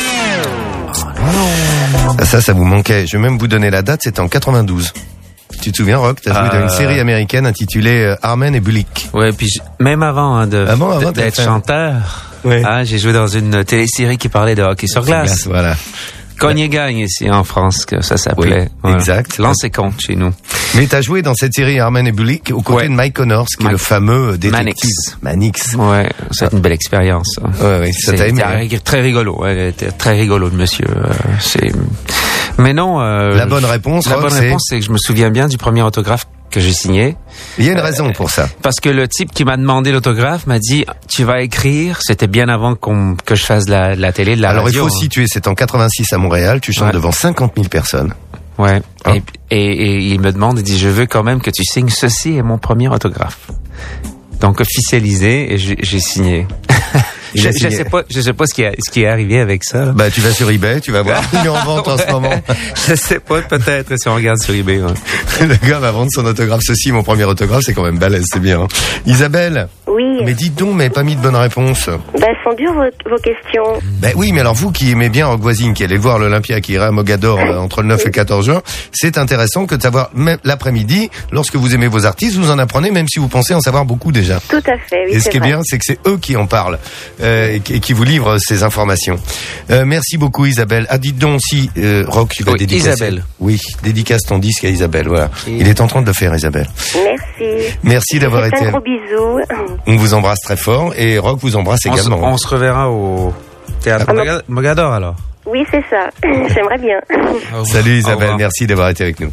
Ça vous manquait. Je vais même vous donner la date, c'était en 92. Tu te souviens, Rock, t'as joué dans une série américaine intitulée Armen et Bullick. Ouais, puis même avant d'être chanteur, ouais. J'ai joué dans une télésérie qui parlait de hockey sur glace. Voilà. Cogne et gagne ici en France, que ça s'appelait. Oui, voilà. exact. Lance et compte chez nous. Mais t'as joué dans cette série Armen et Bulik aux côtés de Mike Connors, qui est le fameux détective. Mannix. Ouais, c'est une belle expérience. Ouais, ça t'a aimé. C'était très rigolo. Ouais, était très rigolo, le monsieur. Mais non. La bonne réponse, c'est que je me souviens bien du premier autographe que j'ai signé. Il y a une raison pour ça. Parce que le type qui m'a demandé l'autographe m'a dit, tu vas écrire. C'était bien avant que je fasse de la télé, de la radio. Alors il faut situer, c'est en 86 à Montréal, tu chantes devant 50 000 personnes. Ouais. Hein? Et il me demande, il dit, je veux quand même que tu signes, ceci est mon premier autographe. Donc officialisé, et j'ai signé. Je sais pas ce qui est arrivé avec ça. Bah, tu vas sur eBay, tu vas voir. Il est en vente en ce moment. Je sais pas, peut-être, si on regarde sur eBay. Ouais. Le gars va vendre son autographe. Ceci, mon premier autographe, c'est quand même balèze, c'est bien. Hein. Isabelle. Oui. Mais dites donc, mais pas mis de bonne réponse. Bah, elles sont dures vos questions. Ben oui, mais alors vous qui aimez bien Rock Voisine, qui allez voir l'Olympia, qui ira à Mogador entre le 9 et le 14 juin, c'est intéressant que de savoir, même l'après-midi, lorsque vous aimez vos artistes, vous en apprenez, même si vous pensez en savoir beaucoup déjà. Tout à fait, oui. Et ce qui est bien, c'est que c'est eux qui en parlent et qui vous livrent ces informations. Merci beaucoup, Isabelle. Ah, dites donc si Rock, tu vas dédicacer. Isabelle. Oui, dédicace ton disque à Isabelle. Voilà. Il est en train de le faire, Isabelle. Merci. Merci d'avoir été. Un gros bisou. On vous embrasse très fort et Rock vous embrasse également. On se reverra au théâtre Mogador alors. Oui, c'est ça. J'aimerais bien. Salut Isabelle, merci d'avoir été avec nous.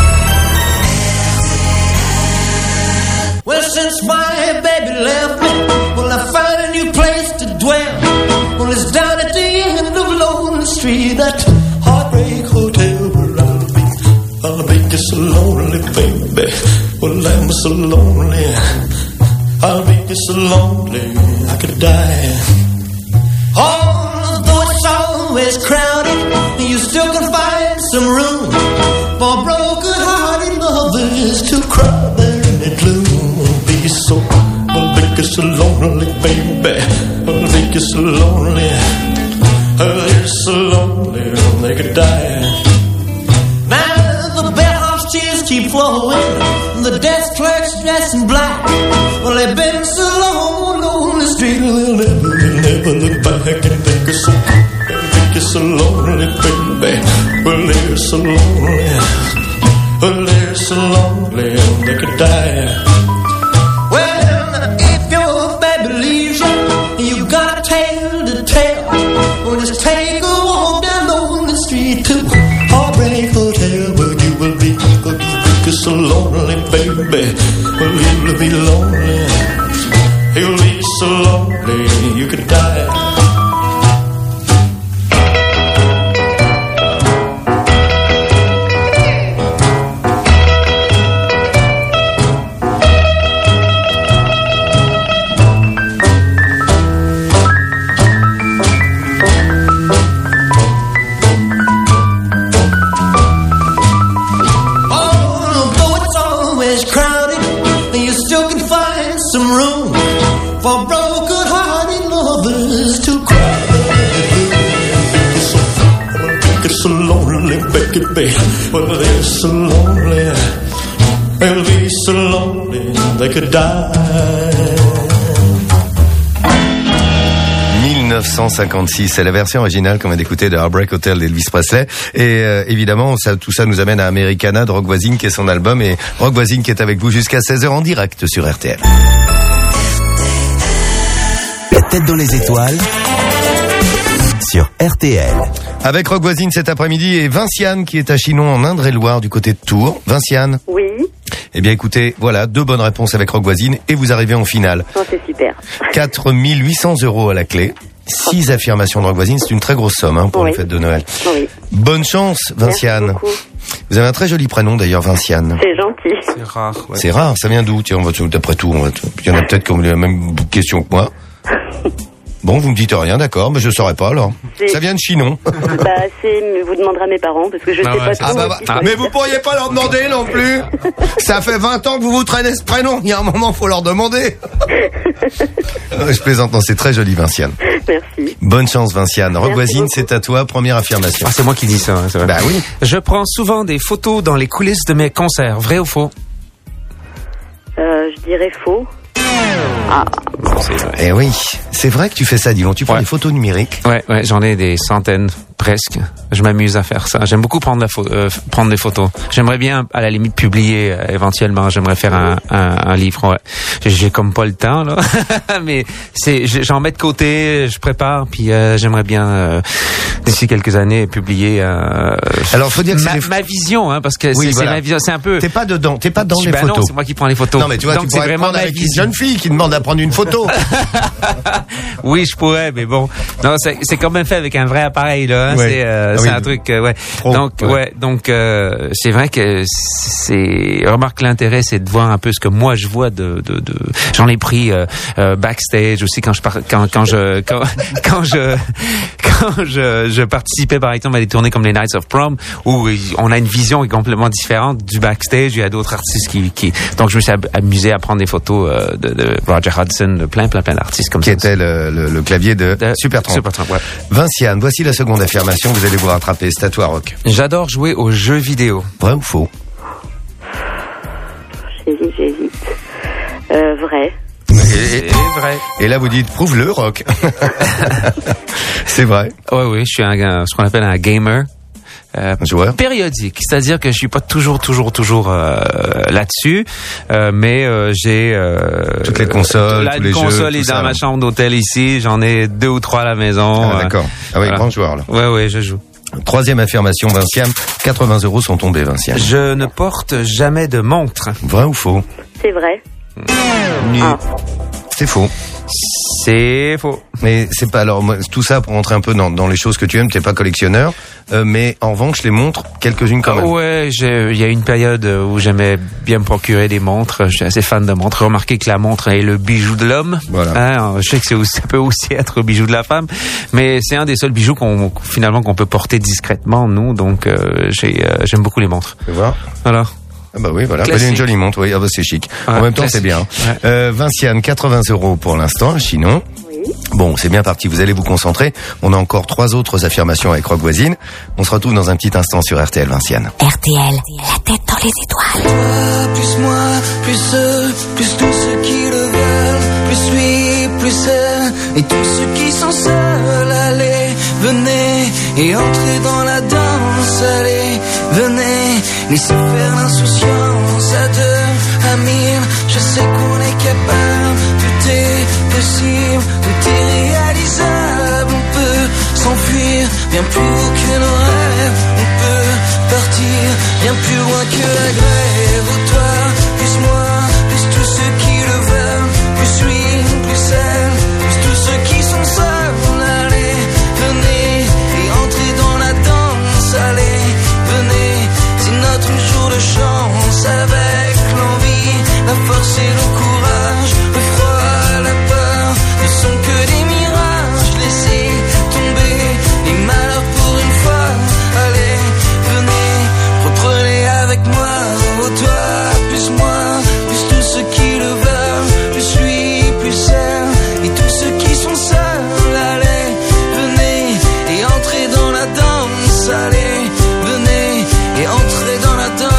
Well, since my baby left me, well, I found a new place to dwell. Well, it's down at the end of Lonely Street, that heartbreak hotel where I'll be just so lonely, baby. Well, I'm so lonely. I'll be just so lonely, I could die. Although it's always crowded, you still can find some room for broken-hearted lovers to cry there in the gloom. Be so, I'll be just so lonely, baby. I'll be just so lonely. I'll be so lonely, they could die. Now the bellhop's tears keep flowing, the desk clerk's dressed in black. Well, they've been so long on the street, they'll never look back and think it's so lonely, baby. Well, they're so lonely. Well, they're so lonely, they could die. Well, if your baby leaves you, you got a tale to tell. Well, just take a walk down Lonely Street to Heartbreak Hotel, where you will be so lonely, baby. Well, you'll be lonely. You'll be so lonely, you could die. For broken-hearted lovers to cry. It's so lonely, baby. Well, they're so lonely. They'll be so lonely they could die. 1956, c'est la version originale qu'on vient d'écouter de Heartbreak Hotel d'Elvis Presley. Et évidemment, tout ça nous amène à Americana de Rock Voisine, qui est son album. Et Rock Voisine qui est avec vous jusqu'à 16h en direct sur RTL. La tête dans les étoiles sur RTL. Avec Rock Voisine cet après-midi et Vinciane qui est à Chinon en Indre-et-Loire du côté de Tours. Vinciane. Oui. Eh bien écoutez, voilà, 2 bonnes réponses avec Rock Voisine et vous arrivez en finale. Oh, c'est super. 4 800 € à la clé. 6 affirmations de Rock Voisine, c'est une très grosse somme pour les fêtes de Noël. Oui. Bonne chance, Vinciane. Vous avez un très joli prénom d'ailleurs, Vinciane. C'est gentil. C'est rare. Ouais. C'est rare, ça vient d'où? Tiens, d'après tout, il y en a peut-être qui ont la même question que moi. Bon, vous me dites rien, d'accord, mais je saurais pas alors. Ça vient de Chinon. Vous demanderez à mes parents parce que je sais pas trop. Mais vous pourriez pas leur demander non plus. Ça fait 20 ans que vous vous traînez ce prénom. Il y a un moment, faut leur demander. Je plaisante, non, c'est très joli, Vinciane. Merci. Bonne chance, Vinciane. Rock Voisine, c'est à toi, première affirmation. Ah, c'est moi qui dis ça, c'est vrai. Bah oui. Je prends souvent des photos dans les coulisses de mes concerts, vrai ou faux? Je dirais faux. Ah. Eh oui, c'est vrai que tu fais ça, dis donc. Tu prends des photos numériques. Ouais, j'en ai des centaines, presque. Je m'amuse à faire ça. J'aime beaucoup prendre prendre des photos. J'aimerais bien, à la limite, publier éventuellement. J'aimerais faire un livre. Ouais. J'ai comme pas le temps là, mais j'en mets de côté. Je prépare, puis j'aimerais bien d'ici quelques années publier. Alors, faut dire que ma vision, hein, parce que c'est ma vision. C'est un peu. T'es pas dedans. T'es pas dans les photos. Non, c'est moi qui prends les photos. Non, mais tu vois, donc tu pourrais vraiment prendre avec une jeune fille qui demande à prendre une photo. Oui, je pourrais, mais bon, non, c'est quand même fait avec un vrai appareil là. Hein, c'est un truc, ouais. Pro, donc c'est vrai que remarque l'intérêt, c'est de voir un peu ce que moi je vois j'en ai pris backstage aussi quand je participais par exemple à des tournées comme les Nights of Prom où on a une vision complètement différente du backstage. Il y a d'autres artistes donc je me suis amusé à prendre des photos de Roger Hudson, de plein d'artistes comme ça. Qui était le clavier de Supertramp. Ouais. Vinciane, voici la seconde affirmation, vous allez vous rattraper, c'est à toi, Rock. J'adore jouer aux jeux vidéo. Vrai ou faux? J'hésite. Vrai. C'est vrai. Et là, vous dites, prouve-le, Rock. C'est vrai. Oui, je suis ce qu'on appelle un gamer. Joueur périodique, c'est-à-dire que je suis pas toujours là-dessus, mais j'ai toutes les consoles, tous les console jeux, est dans ma chambre d'hôtel ici, j'en ai 2 ou 3 à la maison. Ah, d'accord. Ah oui, voilà. Grand joueur là. Ouais, je joue. Troisième affirmation, Vinciane, 80 € sont tombés, Vinciane. Je ne porte jamais de montre. Vrai ou faux? C'est vrai. C'est faux. C'est faux. Mais c'est pas alors tout ça pour rentrer un peu dans les choses que tu aimes. T'es pas collectionneur, mais en revanche les montres, quelques-unes quand même. Ouais, il y a une période où j'aimais bien me procurer des montres. Je suis assez fan de montres. Remarquez que la montre est le bijou de l'homme. Voilà. Hein, je sais que ça peut aussi être le bijou de la femme, mais c'est un des seuls bijoux qu'on peut porter discrètement nous. Donc j'aime beaucoup les montres. Tu vois. Voilà. Ah bah oui, voilà. Une jolie montre, oui. Ah bah c'est chic. En même temps, c'est bien. Ouais. Vinciane, 80 € pour l'instant, sinon. Oui. Bon, c'est bien parti. Vous allez vous concentrer. On a encore 3 autres affirmations avec Rock Voisine. On se retrouve dans un petit instant sur RTL, Vinciane. RTL, la tête dans les étoiles. Toi, plus moi, plus eux, plus tous ceux qui le veulent, plus lui, plus elle, et tous ceux qui sont seuls. Allez, venez et entrez dans la danse. Allez, venez, laissez faire l'insouciance à 2, à 1000. Je sais qu'on est capable, tout est possible, tout est réalisable. On peut s'enfuir bien plus haut que nos rêves. On peut partir bien plus loin que la grève. Oh, toi, plus moi, plus tous ceux qui le veulent, plus lui, plus elle, plus tous ceux qui sont seuls. Allez, venez et entrez dans la danse. Allez, venez, c'est notre jour de chance. Avec l'envie, la force et le courage, le froid, la peur ne sont que des mirages. Laissez tomber les malheurs pour une fois. Allez, venez, reprenez avec moi. Oh, toi, plus moi, plus tous ceux qui le veulent, plus lui, plus elle, et tous ceux qui sont seuls. Allez, venez et entrez dans la danse. Allez, venez et entrez dans la danse.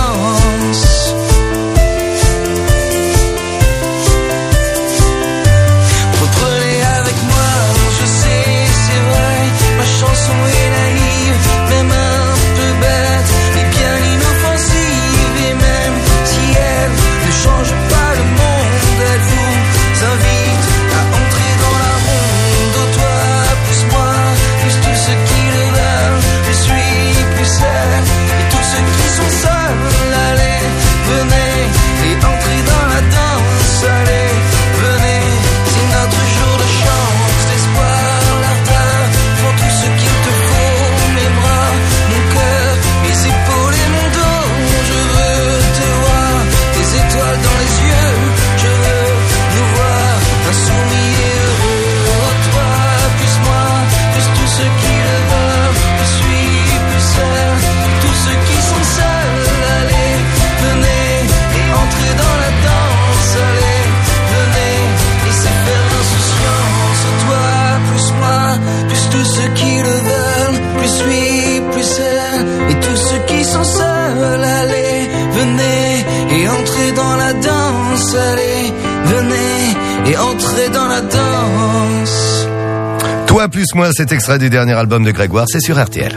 Reprenez avec moi, je sais, c'est vrai, ma chanson est naïve, même un peu bête, mais bien inoffensive. Et même si elle ne change pas le monde, elle vous invite à entrer dans la ronde. Oh, toi, plus moi, plus tous ceux qui le veulent, plus lui, plus elle, et tous ceux qui sont seuls. Allez, venez et entrez dans la danse. Allez, venez, c'est notre jour de chance, d'espoir, l'ardeur, pour tous ceux qu'il te faut. Mes bras, mon cœur, mes épaules et mon dos. Je veux te voir, tes étoiles dans les yeux. Je veux nous voir insoumis et heureux. Oh, toi, plus moi, plus tous ceux qui le veulent, plus lui, plus elle, tous ceux qui sont seuls. Allez, venez et entrez dans la danse. Allez, venez, laissez faire l'insouciance. Oh, toi, plus moi, plus tous ceux qui le veulent, plus lui, plus elle, et tous ceux qui sont seuls. Allez, venez et entrez dans la danse. Allez, venez, et entrer dans la danse. Toi plus moi, cet extrait du dernier album de Grégoire, c'est sur RTL.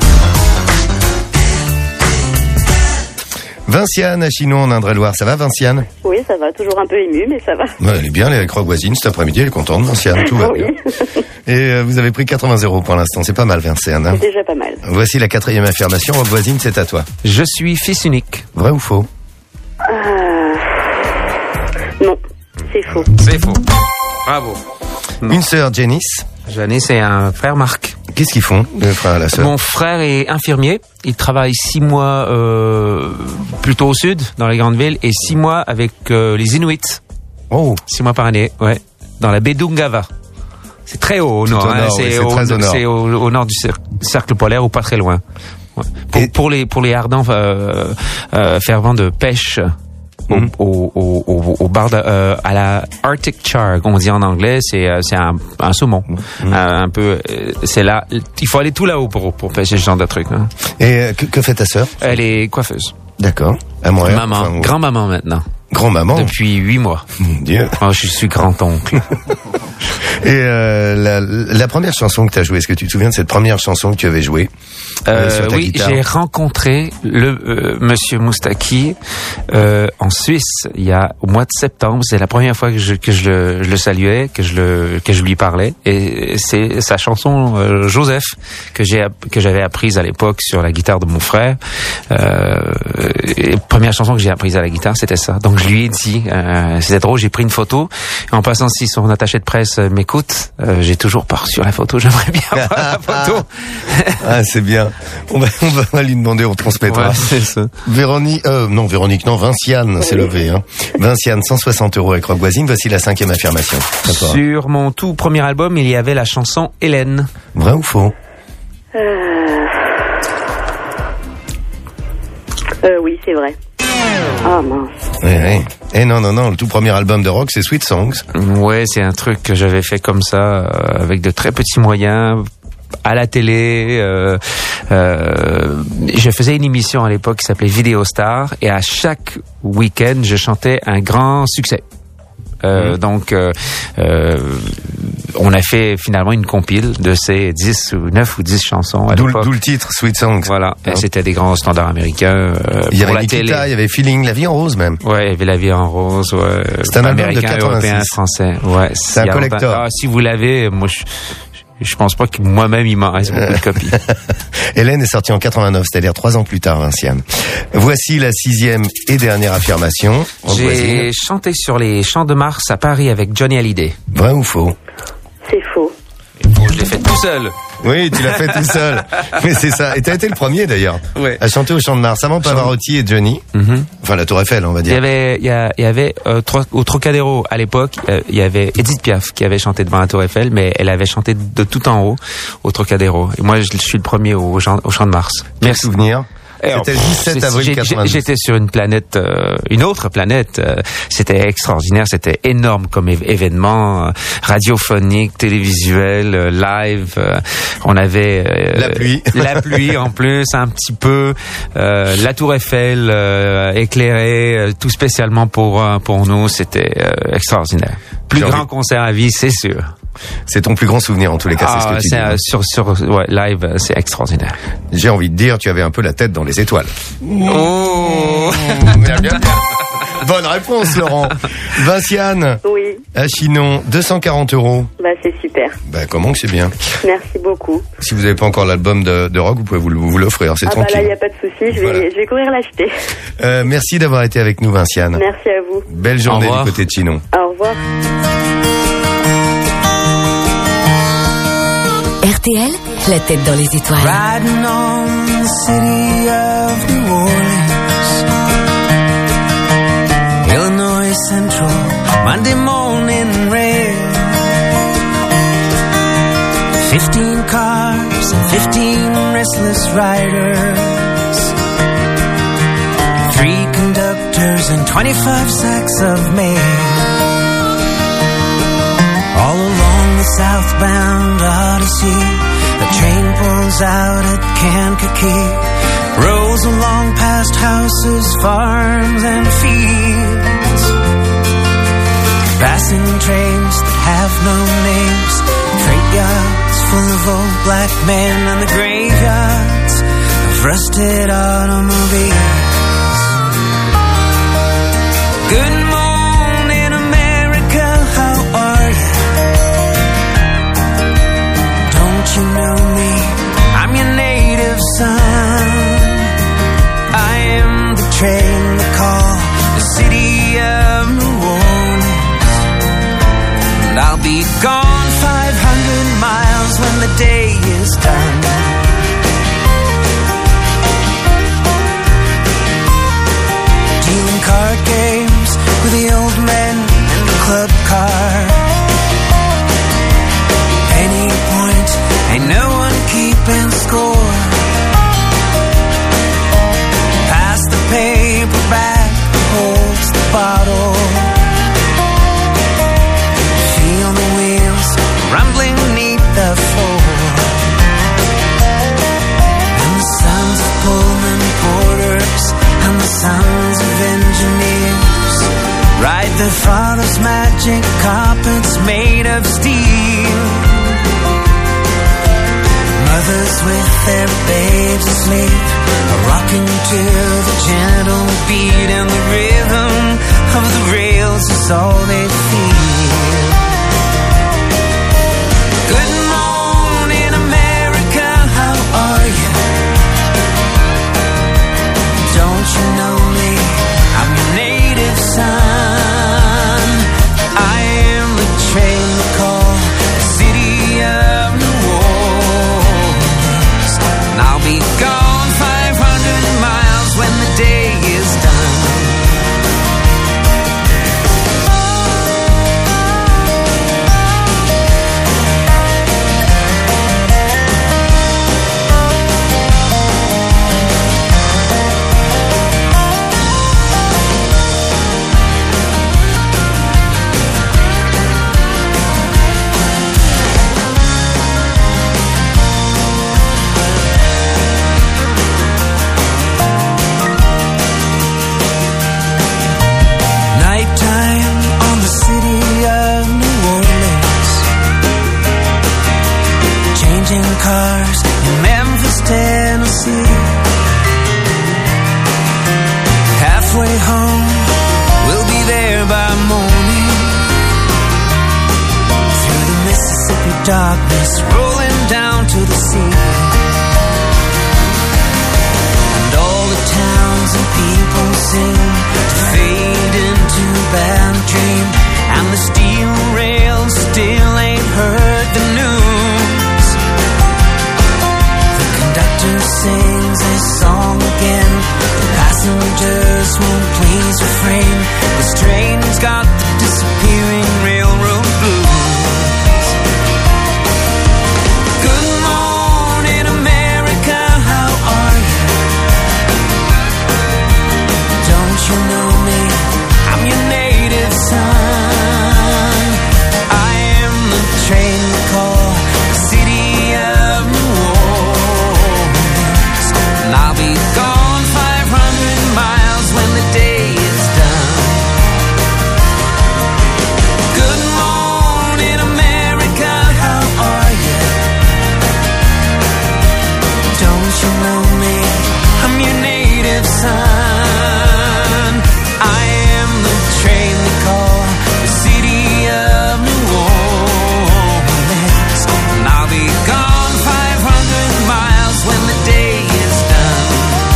Vinciane à Chinon en Indre-et-Loire, ça va Vinciane? Oui, ça va, toujours un peu émue, mais ça va. Ouais, elle est bien, elle est avec Rock Voisine cet après-midi, elle est contente, Vinciane, tout va bien. Et vous avez pris 80 € pour l'instant, c'est pas mal Vinciane. Hein, c'est déjà pas mal. Voici la 4e affirmation, Rock Voisine, c'est à toi. Je suis fils unique. Vrai ou faux? Non, c'est faux. C'est faux. Bravo. Non. Une sœur, Janice. Janice et un frère, Marc. Qu'est-ce qu'ils font, le frère et la sœur? Mon frère est infirmier. Il travaille 6 mois plutôt au sud, dans les grandes villes, et 6 mois avec les Inuits. Oh. 6 mois par année, ouais. Dans la baie d'Ungava. C'est très haut au nord. Hein. C'est au nord du cercle polaire ou pas très loin. Ouais. Pour les ardents fervents de pêche. Au bar à la Arctic char, on dit en anglais, c'est un saumon, un peu. C'est là, il faut aller tout là-haut pour pêcher ce genre de truc. Hein. Et que fait ta sœur? Elle est coiffeuse. D'accord. À Montréal. Maman, grand-maman maintenant. Grand-maman. Depuis 8 mois. Mon Dieu. Oh, je suis grand-oncle. Et la première chanson que tu as jouée, est-ce que tu te souviens de cette première chanson que tu avais jouée sur ta oui, guitare? j'ai rencontré le Monsieur Moustaki en Suisse il y a au mois de septembre. C'est la première fois que je le saluais, que je lui parlais. Et c'est sa chanson Joseph que j'avais apprise à l'époque sur la guitare de mon frère. Première chanson que j'ai apprise à la guitare, c'était ça. Donc je lui ai dit, c'était drôle, j'ai pris une photo. En passant, si son attaché de presse m'écoute, j'ai toujours pas reçu la photo. J'aimerais bien voir la photo. Ah, c'est bien. On va lui demander, on transmettra. Ouais, c'est ça. Véronique, Vinciane s'est levée. Hein. Vinciane, 160 € avec Rock Voisine. Voici la 5e affirmation. Sur mon tout premier album, il y avait la chanson Hélène. Vrai ou faux? Oui, c'est vrai. Ah mince. Oui. Et non, le tout premier album de rock, c'est Sweet Songs. Ouais, c'est un truc que j'avais fait comme ça, avec de très petits moyens, à la télé. Je faisais une émission à l'époque qui s'appelait Vidéo Star, et à chaque week-end, je chantais un grand succès. Donc, on a fait finalement une compile de ces 9 ou 10 chansons à l'époque. D'où le titre, Sweet Songs. Voilà, et c'était des grands standards américains. Il y avait la Nikita, télé. il y avait Feeling, La vie en rose même. Ouais, il y avait La vie en rose. Ouais. C'est un album américain, de 86. Européen, français. Ouais, c'est un collector. Ah, si vous l'avez, moi je pense pas que moi-même il m'en reste beaucoup de copies. Hélène est sortie en 89, c'est-à-dire 3 ans plus tard, Vinciane. Voici la 6e et dernière affirmation. J'ai chanté sur les Champs de Mars à Paris avec Johnny Hallyday. Vrai ou faux? C'est faux. Je l'ai fait tout seul. Oui, tu l'as fait tout seul. Mais c'est ça. Et t'as été le premier d'ailleurs à chanter au Champ de Mars avant Pavarotti et Johnny. Enfin, la Tour Eiffel, on va dire. Il y avait au Trocadéro à l'époque, il y avait Edith Piaf qui avait chanté devant la Tour Eiffel, mais elle avait chanté de tout en haut au Trocadéro. Et moi, je suis le premier au Champ de Mars. Quel souvenir? C'était le 17 avril 92. J'étais sur une planète, une autre planète. C'était extraordinaire, c'était énorme comme événement, radiophonique, télévisuel, live. On avait la pluie en plus, un petit peu, la Tour Eiffel éclairée, tout spécialement pour nous. C'était extraordinaire. Plus grand concert à vie, c'est sûr. C'est ton plus grand souvenir en tous les cas, c'est ce que tu dis. Sur live, c'est extraordinaire. J'ai envie de dire, tu avais un peu la tête dans les étoiles. Oh, bien. Bonne réponse, Laurent. Vinciane. Oui. À Chinon, 240 €. Bah, c'est super. Bah, comment que c'est bien. Merci beaucoup. Si vous n'avez pas encore l'album de rock, vous pouvez vous l'offrir, c'est tranquille. Bah là, il n'y a pas de souci, je vais courir l'acheter. Merci d'avoir été avec nous, Vinciane. Merci à vous. Belle journée du côté de Chinon. Au revoir. RTL, la tête dans les étoiles. Riding on the city of New Orleans, Illinois Central, Monday morning rail. 15 cars and 15 restless riders, 3 conductors and 25 sacks of mail. All along the southbound Odyssey, a train pulls out at Kankakee, rolls along past houses, farms, and fields. Passing trains that have no names, freight yards full of old black men, and the graveyards of rusted automobiles. Good morning, America, how are you? Don't you know me? I'm your native son. I am the train, the call, the city of New Orleans. And I'll be gone 500 miles when the day is done. Dealing card games with the old men in the club car. Penny point, ain't no one keeping score. Pass the paperback, holds the bottle. Feel the wheels rumbling beneath the floor. And the sons of Pullman porters and the sons of engineers ride their father's magic carpets made of steel. Mothers with their babes asleep are rocking to the gentle beat, and the rhythm of the rails is all they feel. Good morning, America, how are you? Don't you know me? I'm your native son. I am the train they call the city of New Orleans. And I'll be gone 500 miles when the day is done. Nighttime on the city of New Orleans. Changing cars in Memphis, Tennessee. Halfway home, we'll be there by morning. Through the Mississippi darkness, rolling down to the sea. And all the towns and people seem to fade into bad dream. And the steel rails still ain't heard the news. The conductor sings his song again. The passengers won't please refrain. This train's got the disappearing railroad blues. Good morning, America, how are you? Don't you know me? I'm your native son. I am the train they call the city of New Orleans. And I'll be gone 500 miles when the day is done. Good morning, America, how are you? Don't you know me? I'm your native son. I am the train they call the city of New Orleans. And I'll be gone 500 miles when the day is done.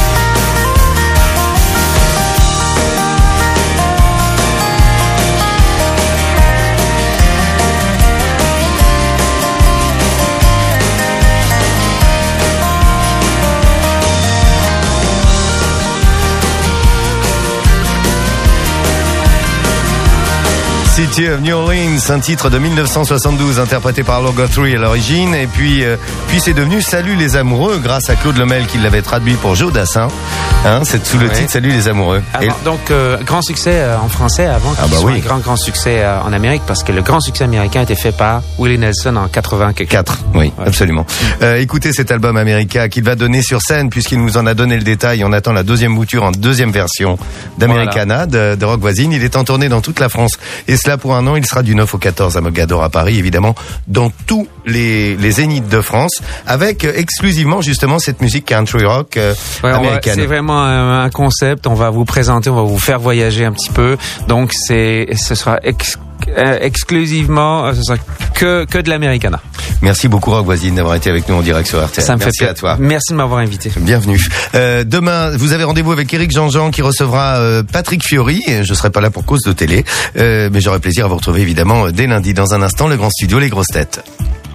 City of New Orleans, un titre de 1972 interprété par Lord Guthrie à l'origine, et puis c'est devenu Salut les amoureux grâce à Claude Lemel qui l'avait traduit pour Joe Dassin. Hein, c'est sous le titre Salut les amoureux. Avant, donc grand succès en français avant qu'il soit un grand succès en Amérique, parce que le grand succès américain a été fait par Willie Nelson en 84. Oui, absolument. Écoutez cet album America qu'il va donner sur scène, puisqu'il nous en a donné le détail. On attend la deuxième mouture en deuxième version d'Americana de Rock Voisine. Il est en tournée dans toute la France et cela cela pour un an. Il sera du 9 au 14 à Mogador à Paris, évidemment, dans tous les zéniths de France, avec exclusivement justement cette musique country rock américaine. C'est vraiment un concept. On va vous présenter, on va vous faire voyager un petit peu. Donc ce sera exclusivement, ce sera que de l'Americana. Merci beaucoup Rock Voisine d'avoir été avec nous en direct sur RTL. Ça me Merci fait à toi. Merci de m'avoir invité. Bienvenue. Demain, vous avez rendez-vous avec Éric Jean-Jean qui recevra Patrick Fiori. Je serai pas là pour cause de télé, mais j'aurai plaisir à vous retrouver évidemment dès lundi. Dans un instant, le grand studio, les grosses têtes.